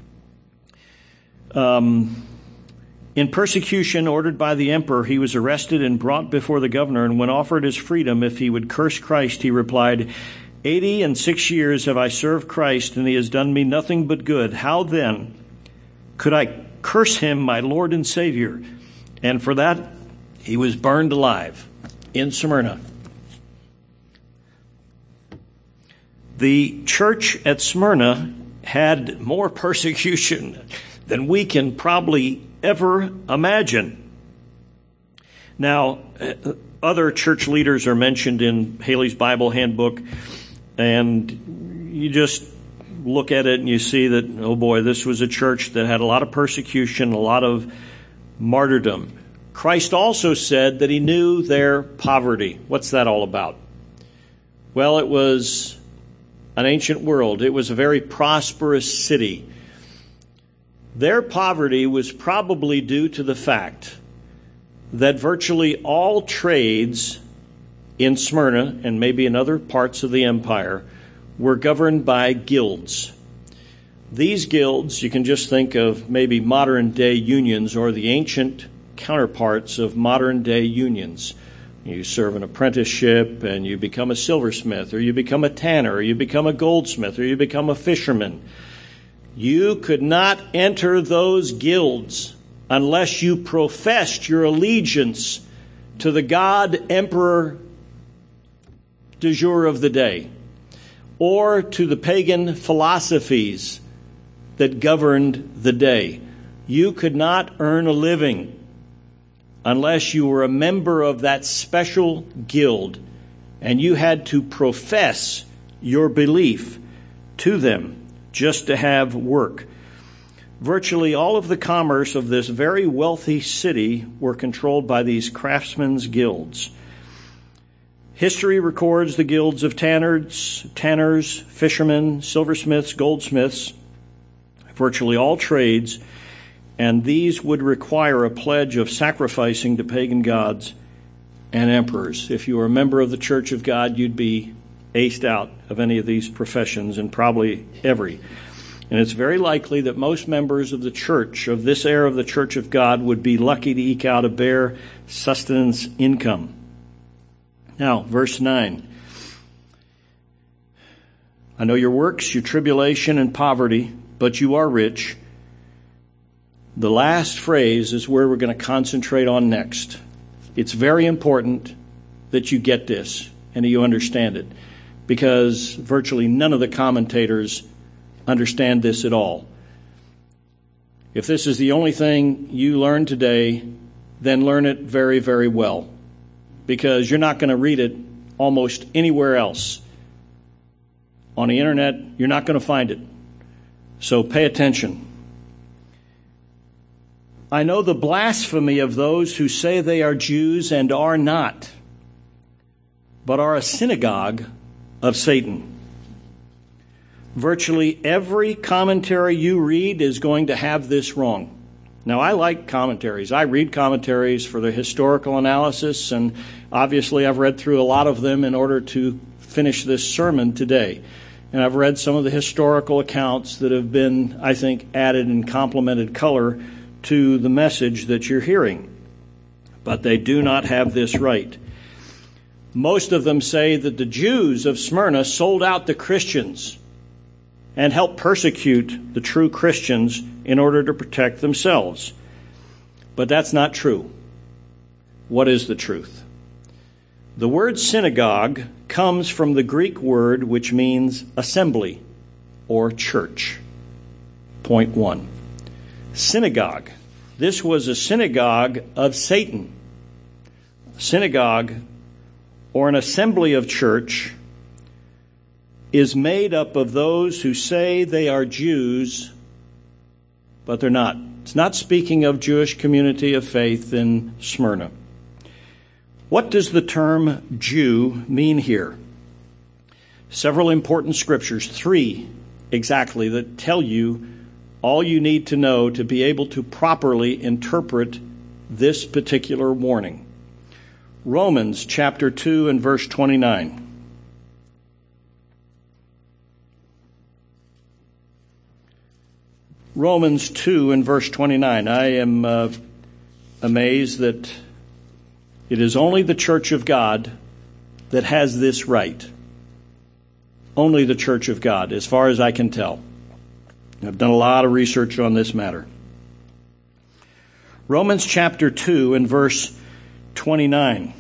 In persecution ordered by the emperor, he was arrested and brought before the governor, and when offered his freedom if he would curse Christ, he replied, 86 years have I served Christ, and he has done me nothing but good. How then could I curse him, my Lord and Savior? And for that, he was burned alive in Smyrna. The church at Smyrna had more persecution than we can probably ever imagine. Now, other church leaders are mentioned in Haley's Bible Handbook, and you just look at it and you see that, oh boy, this was a church that had a lot of persecution, a lot of martyrdom. Christ also said that he knew their poverty. What's that all about? Well, it was an ancient world. It was a very prosperous city. Their poverty was probably due to the fact that virtually all trades in Smyrna, and maybe in other parts of the empire, were governed by guilds. These guilds, you can just think of maybe modern-day unions or the ancient counterparts of modern-day unions. You serve an apprenticeship and you become a silversmith, or you become a tanner, or you become a goldsmith, or you become a fisherman. You could not enter those guilds unless you professed your allegiance to the god emperor du jour of the day, or to the pagan philosophies that governed the day. You could not earn a living unless you were a member of that special guild, and you had to profess your belief to them just to have work. Virtually all of the commerce of this very wealthy city were controlled by these craftsmen's guilds. History records the guilds of tanners, fishermen, silversmiths, goldsmiths, virtually all trades, and these would require a pledge of sacrificing to pagan gods and emperors. If you were a member of the Church of God, you'd be aced out of any of these professions, and probably every. And it's very likely that most members of the church, of this era of the Church of God, would be lucky to eke out a bare sustenance income. Now, verse 9. I know your works, your tribulation and poverty, but you are rich. The last phrase is where we're going to concentrate on next. It's very important that you get this and that you understand it, because virtually none of the commentators understand this at all. If this is the only thing you learn today, then learn it very, very well, because you're not going to read it almost anywhere else. On the internet, you're not going to find it. So pay attention. I know the blasphemy of those who say they are Jews and are not, but are a synagogue of Satan. Virtually every commentary you read is going to have this wrong. Now, I like commentaries. I read commentaries for the historical analysis, and obviously I've read through a lot of them in order to finish this sermon today. And I've read some of the historical accounts that have been, I think, added and complemented color to the message that you're hearing. But they do not have this right. Most of them say that the Jews of Smyrna sold out the Christians and helped persecute the true Christians in order to protect themselves. But that's not true. What is the truth? The word synagogue comes from the Greek word which means assembly or church. Point 1. Synagogue. This was a synagogue of Satan. Synagogue, or an assembly of church, is made up of those who say they are Jews, but they're not. It's not speaking of Jewish community of faith in Smyrna. What does the term Jew mean here? Several important scriptures, 3 exactly, that tell you all you need to know to be able to properly interpret this particular warning. Romans chapter 2 and verse 29. Romans 2 and verse 29. I am amazed that it is only the Church of God that has this right. Only the Church of God, as far as I can tell. I've done a lot of research on this matter. Romans chapter 2 and verse 29.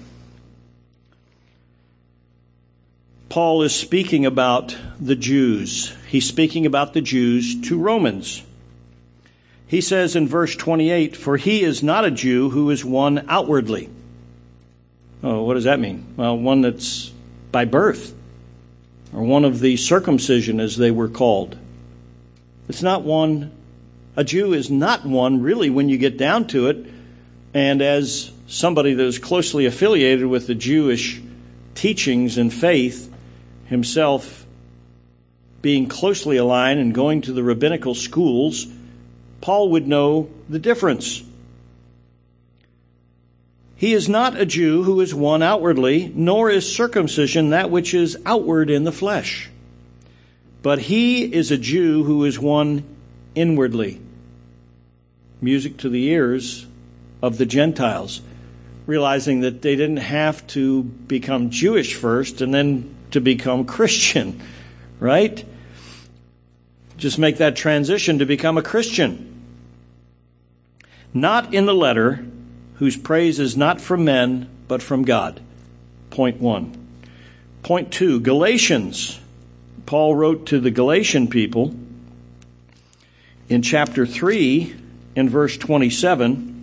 Paul is speaking about the Jews. He's speaking about the Jews to Romans. He says in verse 28, "For he is not a Jew who is one outwardly." Oh, what does that mean? Well, one that's by birth, or one of the circumcision as they were called. It's not one, a Jew is not one really when you get down to it. And as somebody that is closely affiliated with the Jewish teachings and faith, himself being closely aligned and going to the rabbinical schools, Paul would know the difference. He is not a Jew who is one outwardly, nor is circumcision that which is outward in the flesh. But he is a Jew who is one inwardly. Music to the ears of the Gentiles, realizing that they didn't have to become Jewish first and then to become Christian, right? Just make that transition to become a Christian. Not in the letter, whose praise is not from men, but from God. Point 1. Point 2, Galatians. Paul wrote to the Galatian people in chapter 3 in verse 27.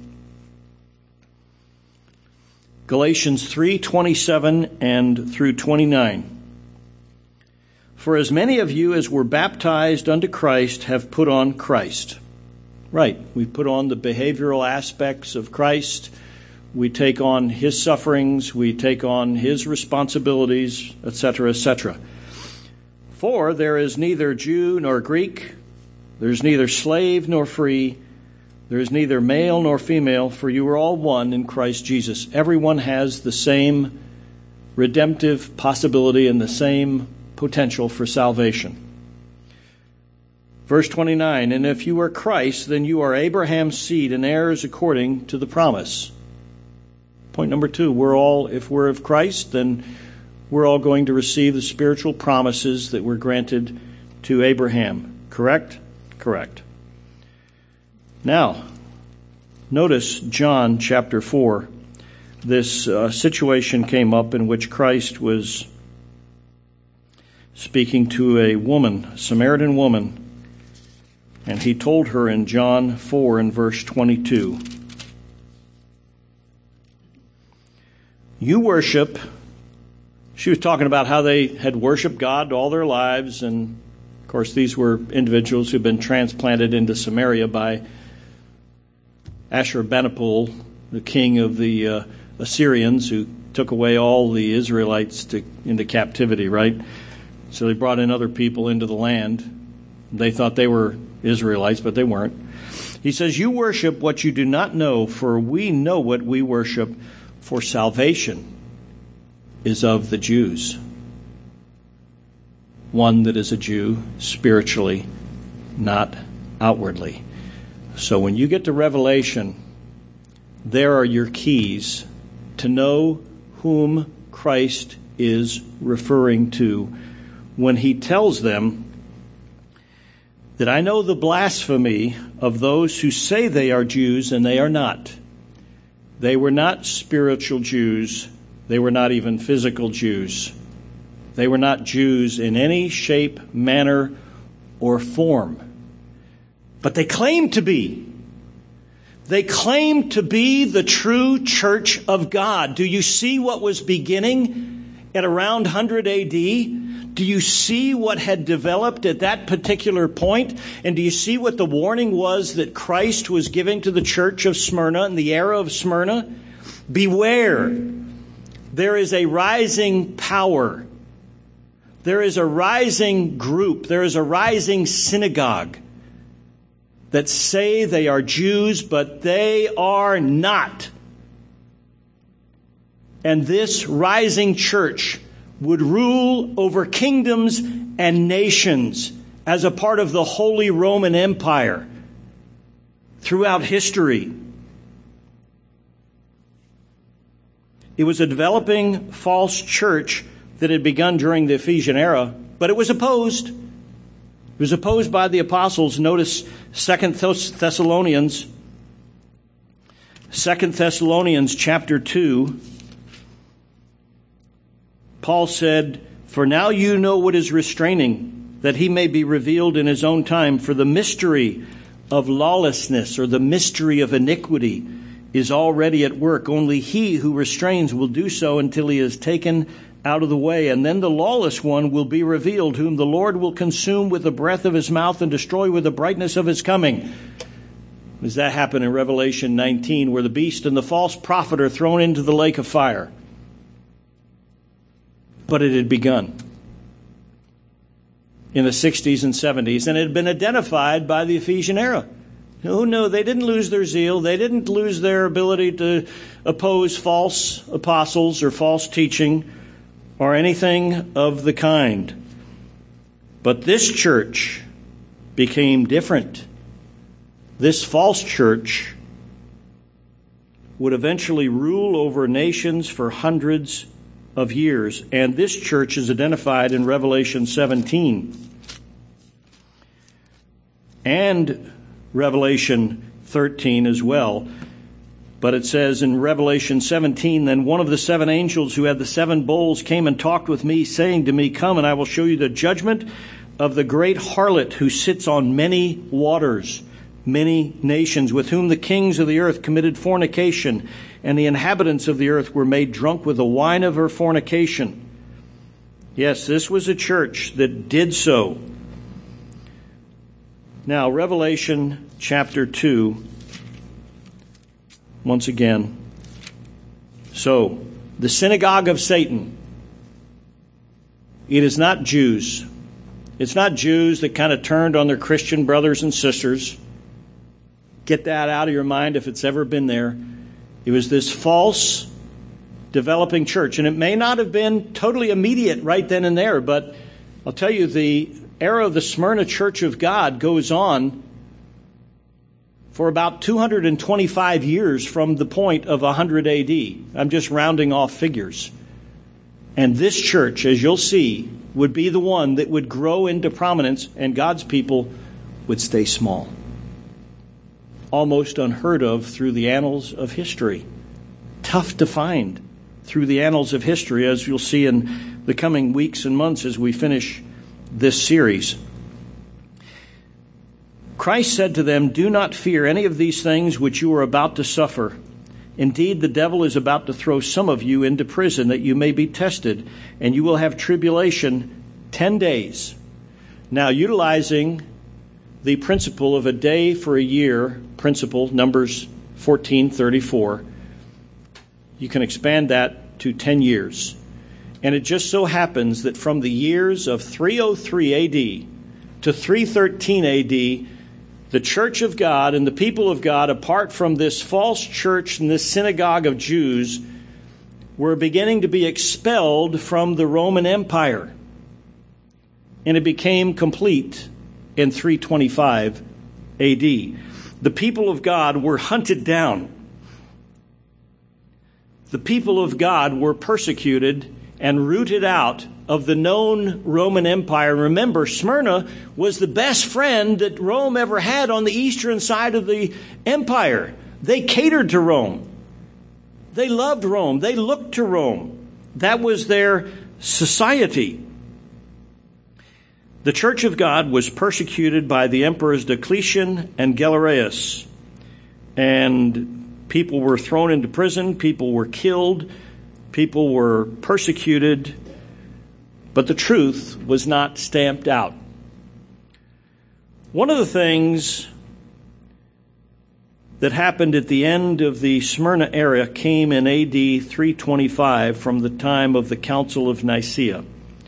Galatians 3:27 and through 29. "For as many of you as were baptized unto Christ have put on Christ." Right, we put on the behavioral aspects of Christ. We take on his sufferings. We take on his responsibilities, etc., etc. "For there is neither Jew nor Greek, there is neither slave nor free, there is neither male nor female, for you are all one in Christ Jesus." Everyone has the same redemptive possibility and the same potential for salvation. Verse 29, "And if you are Christ, then you are Abraham's seed and heirs according to the promise." Point number 2, if we're of Christ, then we're all going to receive the spiritual promises that were granted to Abraham. Correct? Correct. Now, notice John chapter 4. This situation came up in which Christ was speaking to a woman, a Samaritan woman, and he told her in John 4 and verse 22, "You worship," she was talking about how they had worshiped God all their lives, and of course these were individuals who'd been transplanted into Samaria by Ashurbanipal, the king of the Assyrians, who took away all the Israelites into captivity, right? So they brought in other people into the land. They thought they were Israelites, but they weren't. He says, you worship what you do not know, for we know what we worship, for salvation is of the Jews. One that is a Jew spiritually, not outwardly. So when you get to Revelation, there are your keys to know whom Christ is referring to when he tells them that I know the blasphemy of those who say they are Jews and they are not. They were not spiritual Jews. They were not even physical Jews. They were not Jews in any shape, manner, or form. But they claimed to be. They claimed to be the true church of God. Do you see what was beginning at around 100 A.D.? Do you see what had developed at that particular point? And do you see what the warning was that Christ was giving to the church of Smyrna in the era of Smyrna? Beware. There is a rising power. There is a rising group. There is a rising synagogue that say they are Jews, but they are not. And this rising church would rule over kingdoms and nations as a part of the Holy Roman Empire throughout history. It was a developing false church that had begun during the Ephesian era, but it was opposed. It was opposed by the apostles. Notice 2 Thessalonians chapter 2. Paul said, for now you know what is restraining, that he may be revealed in his own time. For the mystery of lawlessness, or the mystery of iniquity, is already at work. Only he who restrains will do so until he is taken out of the way. And then the lawless one will be revealed, whom the Lord will consume with the breath of his mouth and destroy with the brightness of his coming. Does that happen in Revelation 19, where the beast and the false prophet are thrown into the lake of fire? But it had begun in the 60s and 70s, and it had been identified by the Ephesian era. No, they didn't lose their zeal. They didn't lose their ability to oppose false apostles or false teaching or anything of the kind. But this church became different. This false church would eventually rule over nations for hundreds of years. And this church is identified in Revelation 17 and Revelation 13 as well. But it says in Revelation 17, then one of the seven angels who had the seven bowls came and talked with me, saying to me, come and I will show you the judgment of the great harlot who sits on many waters, many nations, with whom the kings of the earth committed fornication, and the inhabitants of the earth were made drunk with the wine of her fornication. Yes, this was a church that did so. Now, Revelation chapter 2, once again. So, the synagogue of Satan. It is not Jews. It's not Jews that kind of turned on their Christian brothers and sisters. Get that out of your mind if it's ever been there. It was this false developing church. And it may not have been totally immediate right then and there, but I'll tell you, the era of the Smyrna Church of God goes on for about 225 years from the point of 100 A.D. I'm just rounding off figures. And this church, as you'll see, would be the one that would grow into prominence, and God's people would stay small. Almost unheard of through the annals of history. Tough to find through the annals of history, as you'll see in the coming weeks and months as we finish this series. Christ said to them, do not fear any of these things which you are about to suffer. Indeed, the devil is about to throw some of you into prison that you may be tested, and you will have tribulation 10 days. Now, utilizing the principle of a day for a year, principle, Numbers 1434. You can expand that to 10 years. And it just so happens that from the years of 303 A.D. to 313 A.D., the church of God and the people of God, apart from this false church and this synagogue of Jews, were beginning to be expelled from the Roman Empire. And it became complete in 325 A.D. The people of God were hunted down. The people of God were persecuted and rooted out of the known Roman Empire. Remember, Smyrna was the best friend that Rome ever had on the eastern side of the empire. They catered to Rome. They loved Rome. They looked to Rome. That was their society. The Church of God was persecuted by the emperors Diocletian and Galerius. And people were thrown into prison. People were killed. People were persecuted. But the truth was not stamped out. One of the things that happened at the end of the Smyrna era came in AD 325 from the time of the Council of Nicaea.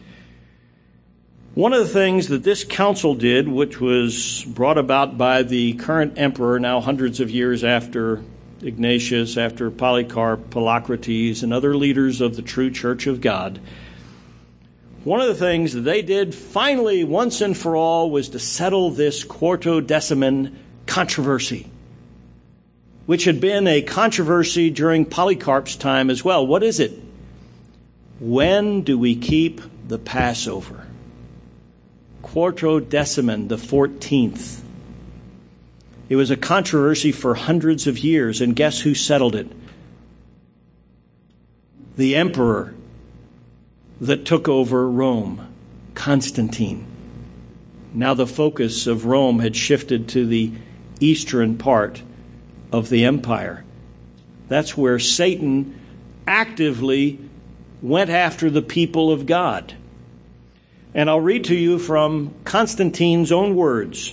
One of the things that this council did, which was brought about by the current emperor, now hundreds of years after Ignatius, after Polycarp, Philocrates, and other leaders of the true Church of God, one of the things that they did finally, once and for all, was to settle this Quartodeciman controversy, which had been a controversy during Polycarp's time as well. What is it? When do we keep the Passover? Quartodeciman, the 14th. It was a controversy for hundreds of years, and guess who settled it? The emperor that took over Rome, Constantine. Now the focus of Rome had shifted to the eastern part of the empire. That's where Satan actively went after the people of God. And I'll read to you from Constantine's own words,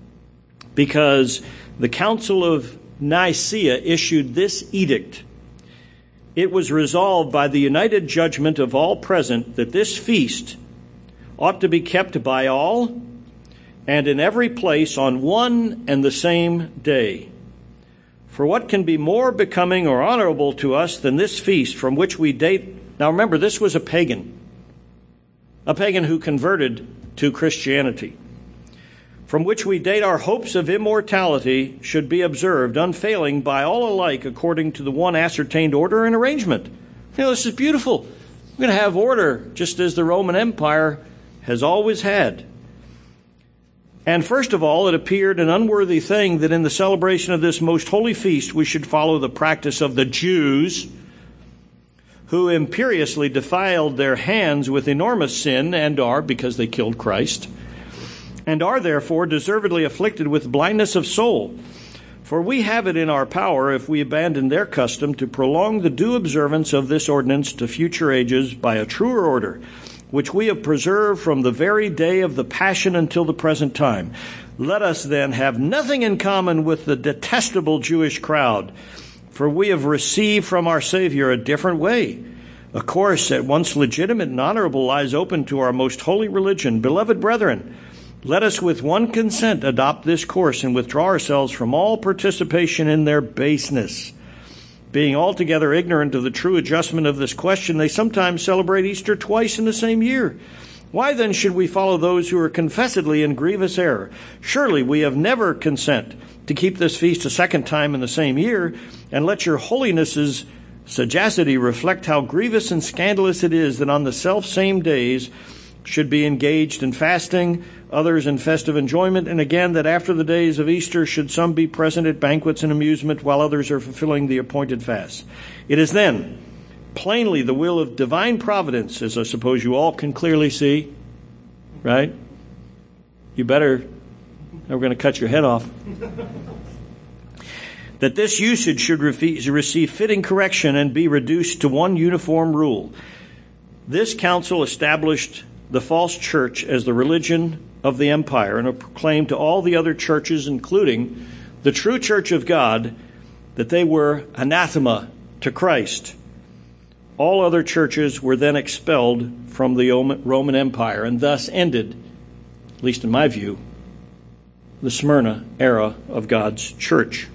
because the Council of Nicaea issued this edict. It was resolved by the united judgment of all present that this feast ought to be kept by all and in every place on one and the same day. For what can be more becoming or honorable to us than this feast from which we date? Now remember, this was a pagan who converted to Christianity. From which we date our hopes of immortality should be observed, unfailing by all alike according to the one ascertained order and arrangement. This is beautiful. We're going to have order, just as the Roman Empire has always had. And first of all, it appeared an unworthy thing that in the celebration of this most holy feast we should follow the practice of the Jews, who imperiously defiled their hands with enormous sin, and are, because they killed Christ, and are therefore deservedly afflicted with blindness of soul. For we have it in our power, if we abandon their custom, to prolong the due observance of this ordinance to future ages by a truer order, which we have preserved from the very day of the Passion until the present time. Let us then have nothing in common with the detestable Jewish crowd, for we have received from our Savior a different way. A course at once legitimate and honorable lies open to our most holy religion. Beloved brethren, let us with one consent adopt this course and withdraw ourselves from all participation in their baseness. Being altogether ignorant of the true adjustment of this question, they sometimes celebrate Easter twice in the same year. Why then should we follow those who are confessedly in grievous error? Surely we have never consent to keep this feast a second time in the same year, and let your holiness's sagacity reflect how grievous and scandalous it is that on the self-same days should be engaged in fasting, others in festive enjoyment, and again that after the days of Easter should some be present at banquets and amusement while others are fulfilling the appointed fast. It is then plainly the will of divine providence, as I suppose you all can clearly see, right? You better, we're going to cut your head off. That this usage should receive fitting correction and be reduced to one uniform rule. This council established the false church as the religion of the empire and proclaimed to all the other churches, including the true church of God, that they were anathema to Christ. All other churches were then expelled from the Roman Empire, and thus ended, at least in my view, the Smyrna era of God's church.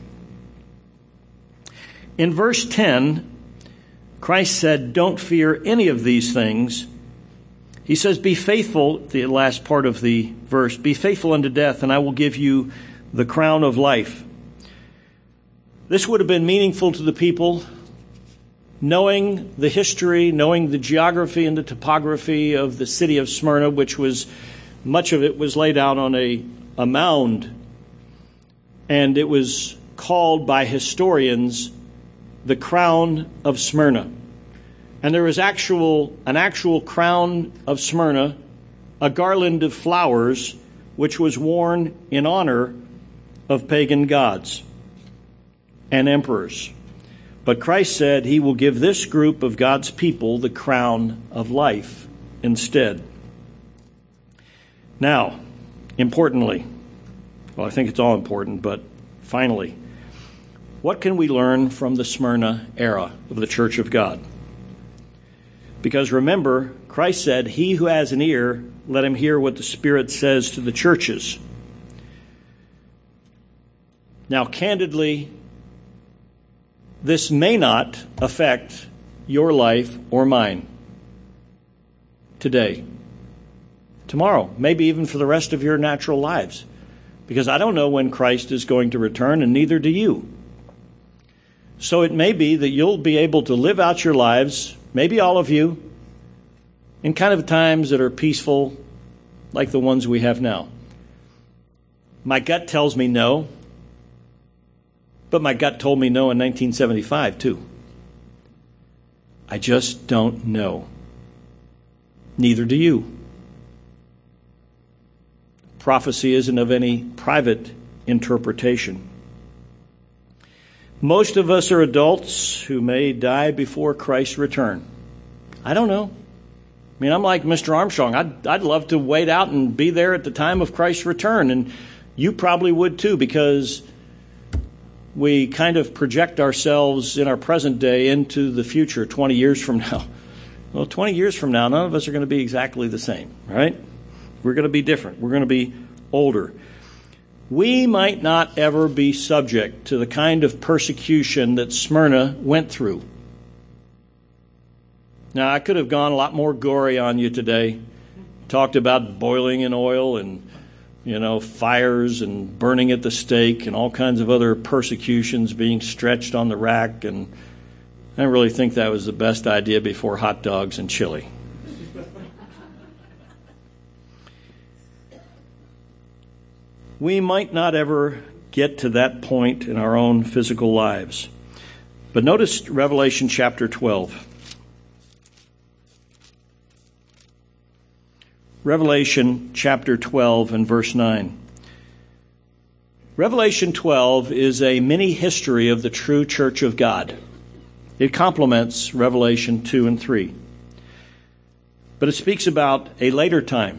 In verse 10, Christ said, "Don't fear any of these things." He says, "Be faithful," the last part of the verse, "be faithful unto death, and I will give you the crown of life." This would have been meaningful to the people, knowing the history, knowing the geography and the topography of the city of Smyrna, which was, much of it was laid out on a mound. And it was called by historians the crown of Smyrna. And there was an actual crown of Smyrna, a garland of flowers, which was worn in honor of pagan gods and emperors. But Christ said he will give this group of God's people the crown of life instead. Now, importantly, well, I think it's all important, but finally, what can we learn from the Smyrna era of the Church of God? Because remember, Christ said, "He who has an ear, let him hear what the Spirit says to the churches." Now, candidly, this may not affect your life or mine today, tomorrow, maybe even for the rest of your natural lives. Because I don't know when Christ is going to return, and neither do you. So it may be that you'll be able to live out your lives, maybe all of you, in kind of times that are peaceful, like the ones we have now. My gut tells me no, but my gut told me no in 1975 too. I just don't know. Neither do you. Prophecy isn't of any private interpretation. Most of us are adults who may die before Christ's return. I don't know. I mean, I'm like Mr. Armstrong. I'd love to wait out and be there at the time of Christ's return, and you probably would too, because we kind of project ourselves in our present day into the future 20 years from now. Well, 20 years from now, none of us are going to be exactly the same, right? We're going to be different. We're going to be older. We might not ever be subject to the kind of persecution that Smyrna went through. Now, I could have gone a lot more gory on you today. Talked about boiling in oil and, fires and burning at the stake and all kinds of other persecutions, being stretched on the rack. And I really think that was the best idea before hot dogs and chili. We might not ever get to that point in our own physical lives. But notice Revelation chapter 12. Revelation chapter 12 and verse 9. Revelation 12 is a mini history of the true church of God. It complements Revelation 2 and 3. But it speaks about a later time,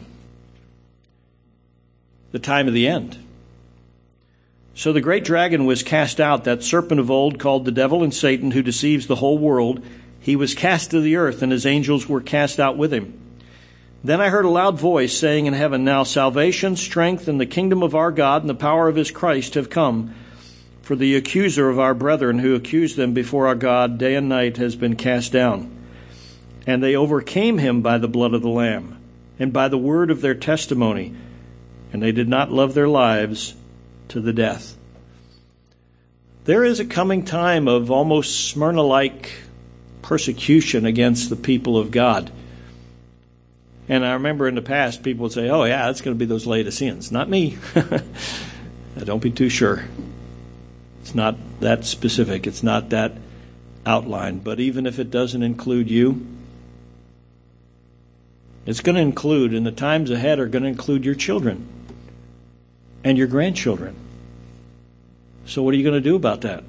the time of the end. So the great dragon was cast out, that serpent of old called the devil and Satan, who deceives the whole world. He was cast to the earth, and his angels were cast out with him. Then I heard a loud voice saying in heaven, "Now salvation, strength, and the kingdom of our God and the power of his Christ have come. For the accuser of our brethren who accused them before our God day and night has been cast down. And they overcame him by the blood of the Lamb and by the word of their testimony. And they did not love their lives to the death." There is a coming time of almost Smyrna-like persecution against the people of God. And I remember in the past, people would say, "Oh yeah, it's going to be those Laodiceans." Not me. Don't be too sure. It's not that specific. It's not that outlined. But even if it doesn't include you, it's going to include, in the times ahead, are going to include your children and your grandchildren. So what are you going to do about that?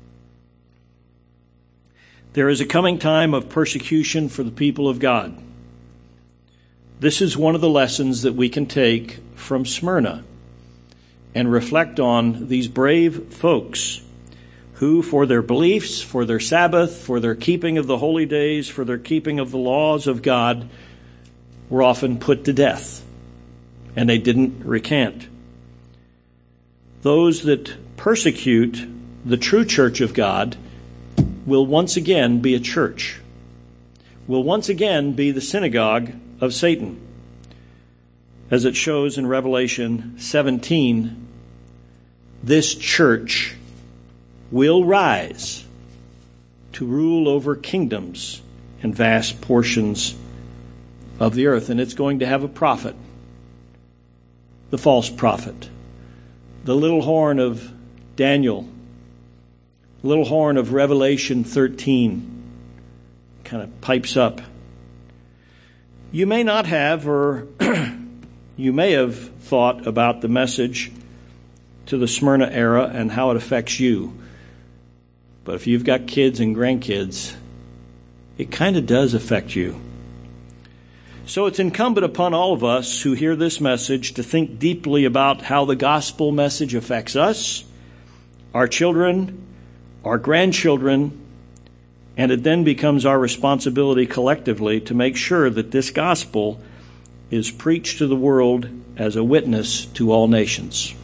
There is a coming time of persecution for the people of God. This is one of the lessons that we can take from Smyrna and reflect on these brave folks who, for their beliefs, for their Sabbath, for their keeping of the holy days, for their keeping of the laws of God, were often put to death, and they didn't recant. Those that persecute the true church of God will once again be a church, will once again be the synagogue of Satan. As it shows in Revelation 17, this church will rise to rule over kingdoms and vast portions of the earth. And it's going to have a prophet, the false prophet, the little horn of Daniel, little horn of Revelation 13, kind of pipes up. You may not have, or you may have thought about the message to the Smyrna era and how it affects you. But if you've got kids and grandkids, it kind of does affect you. So it's incumbent upon all of us who hear this message to think deeply about how the gospel message affects us, our children, our grandchildren, and it then becomes our responsibility collectively to make sure that this gospel is preached to the world as a witness to all nations.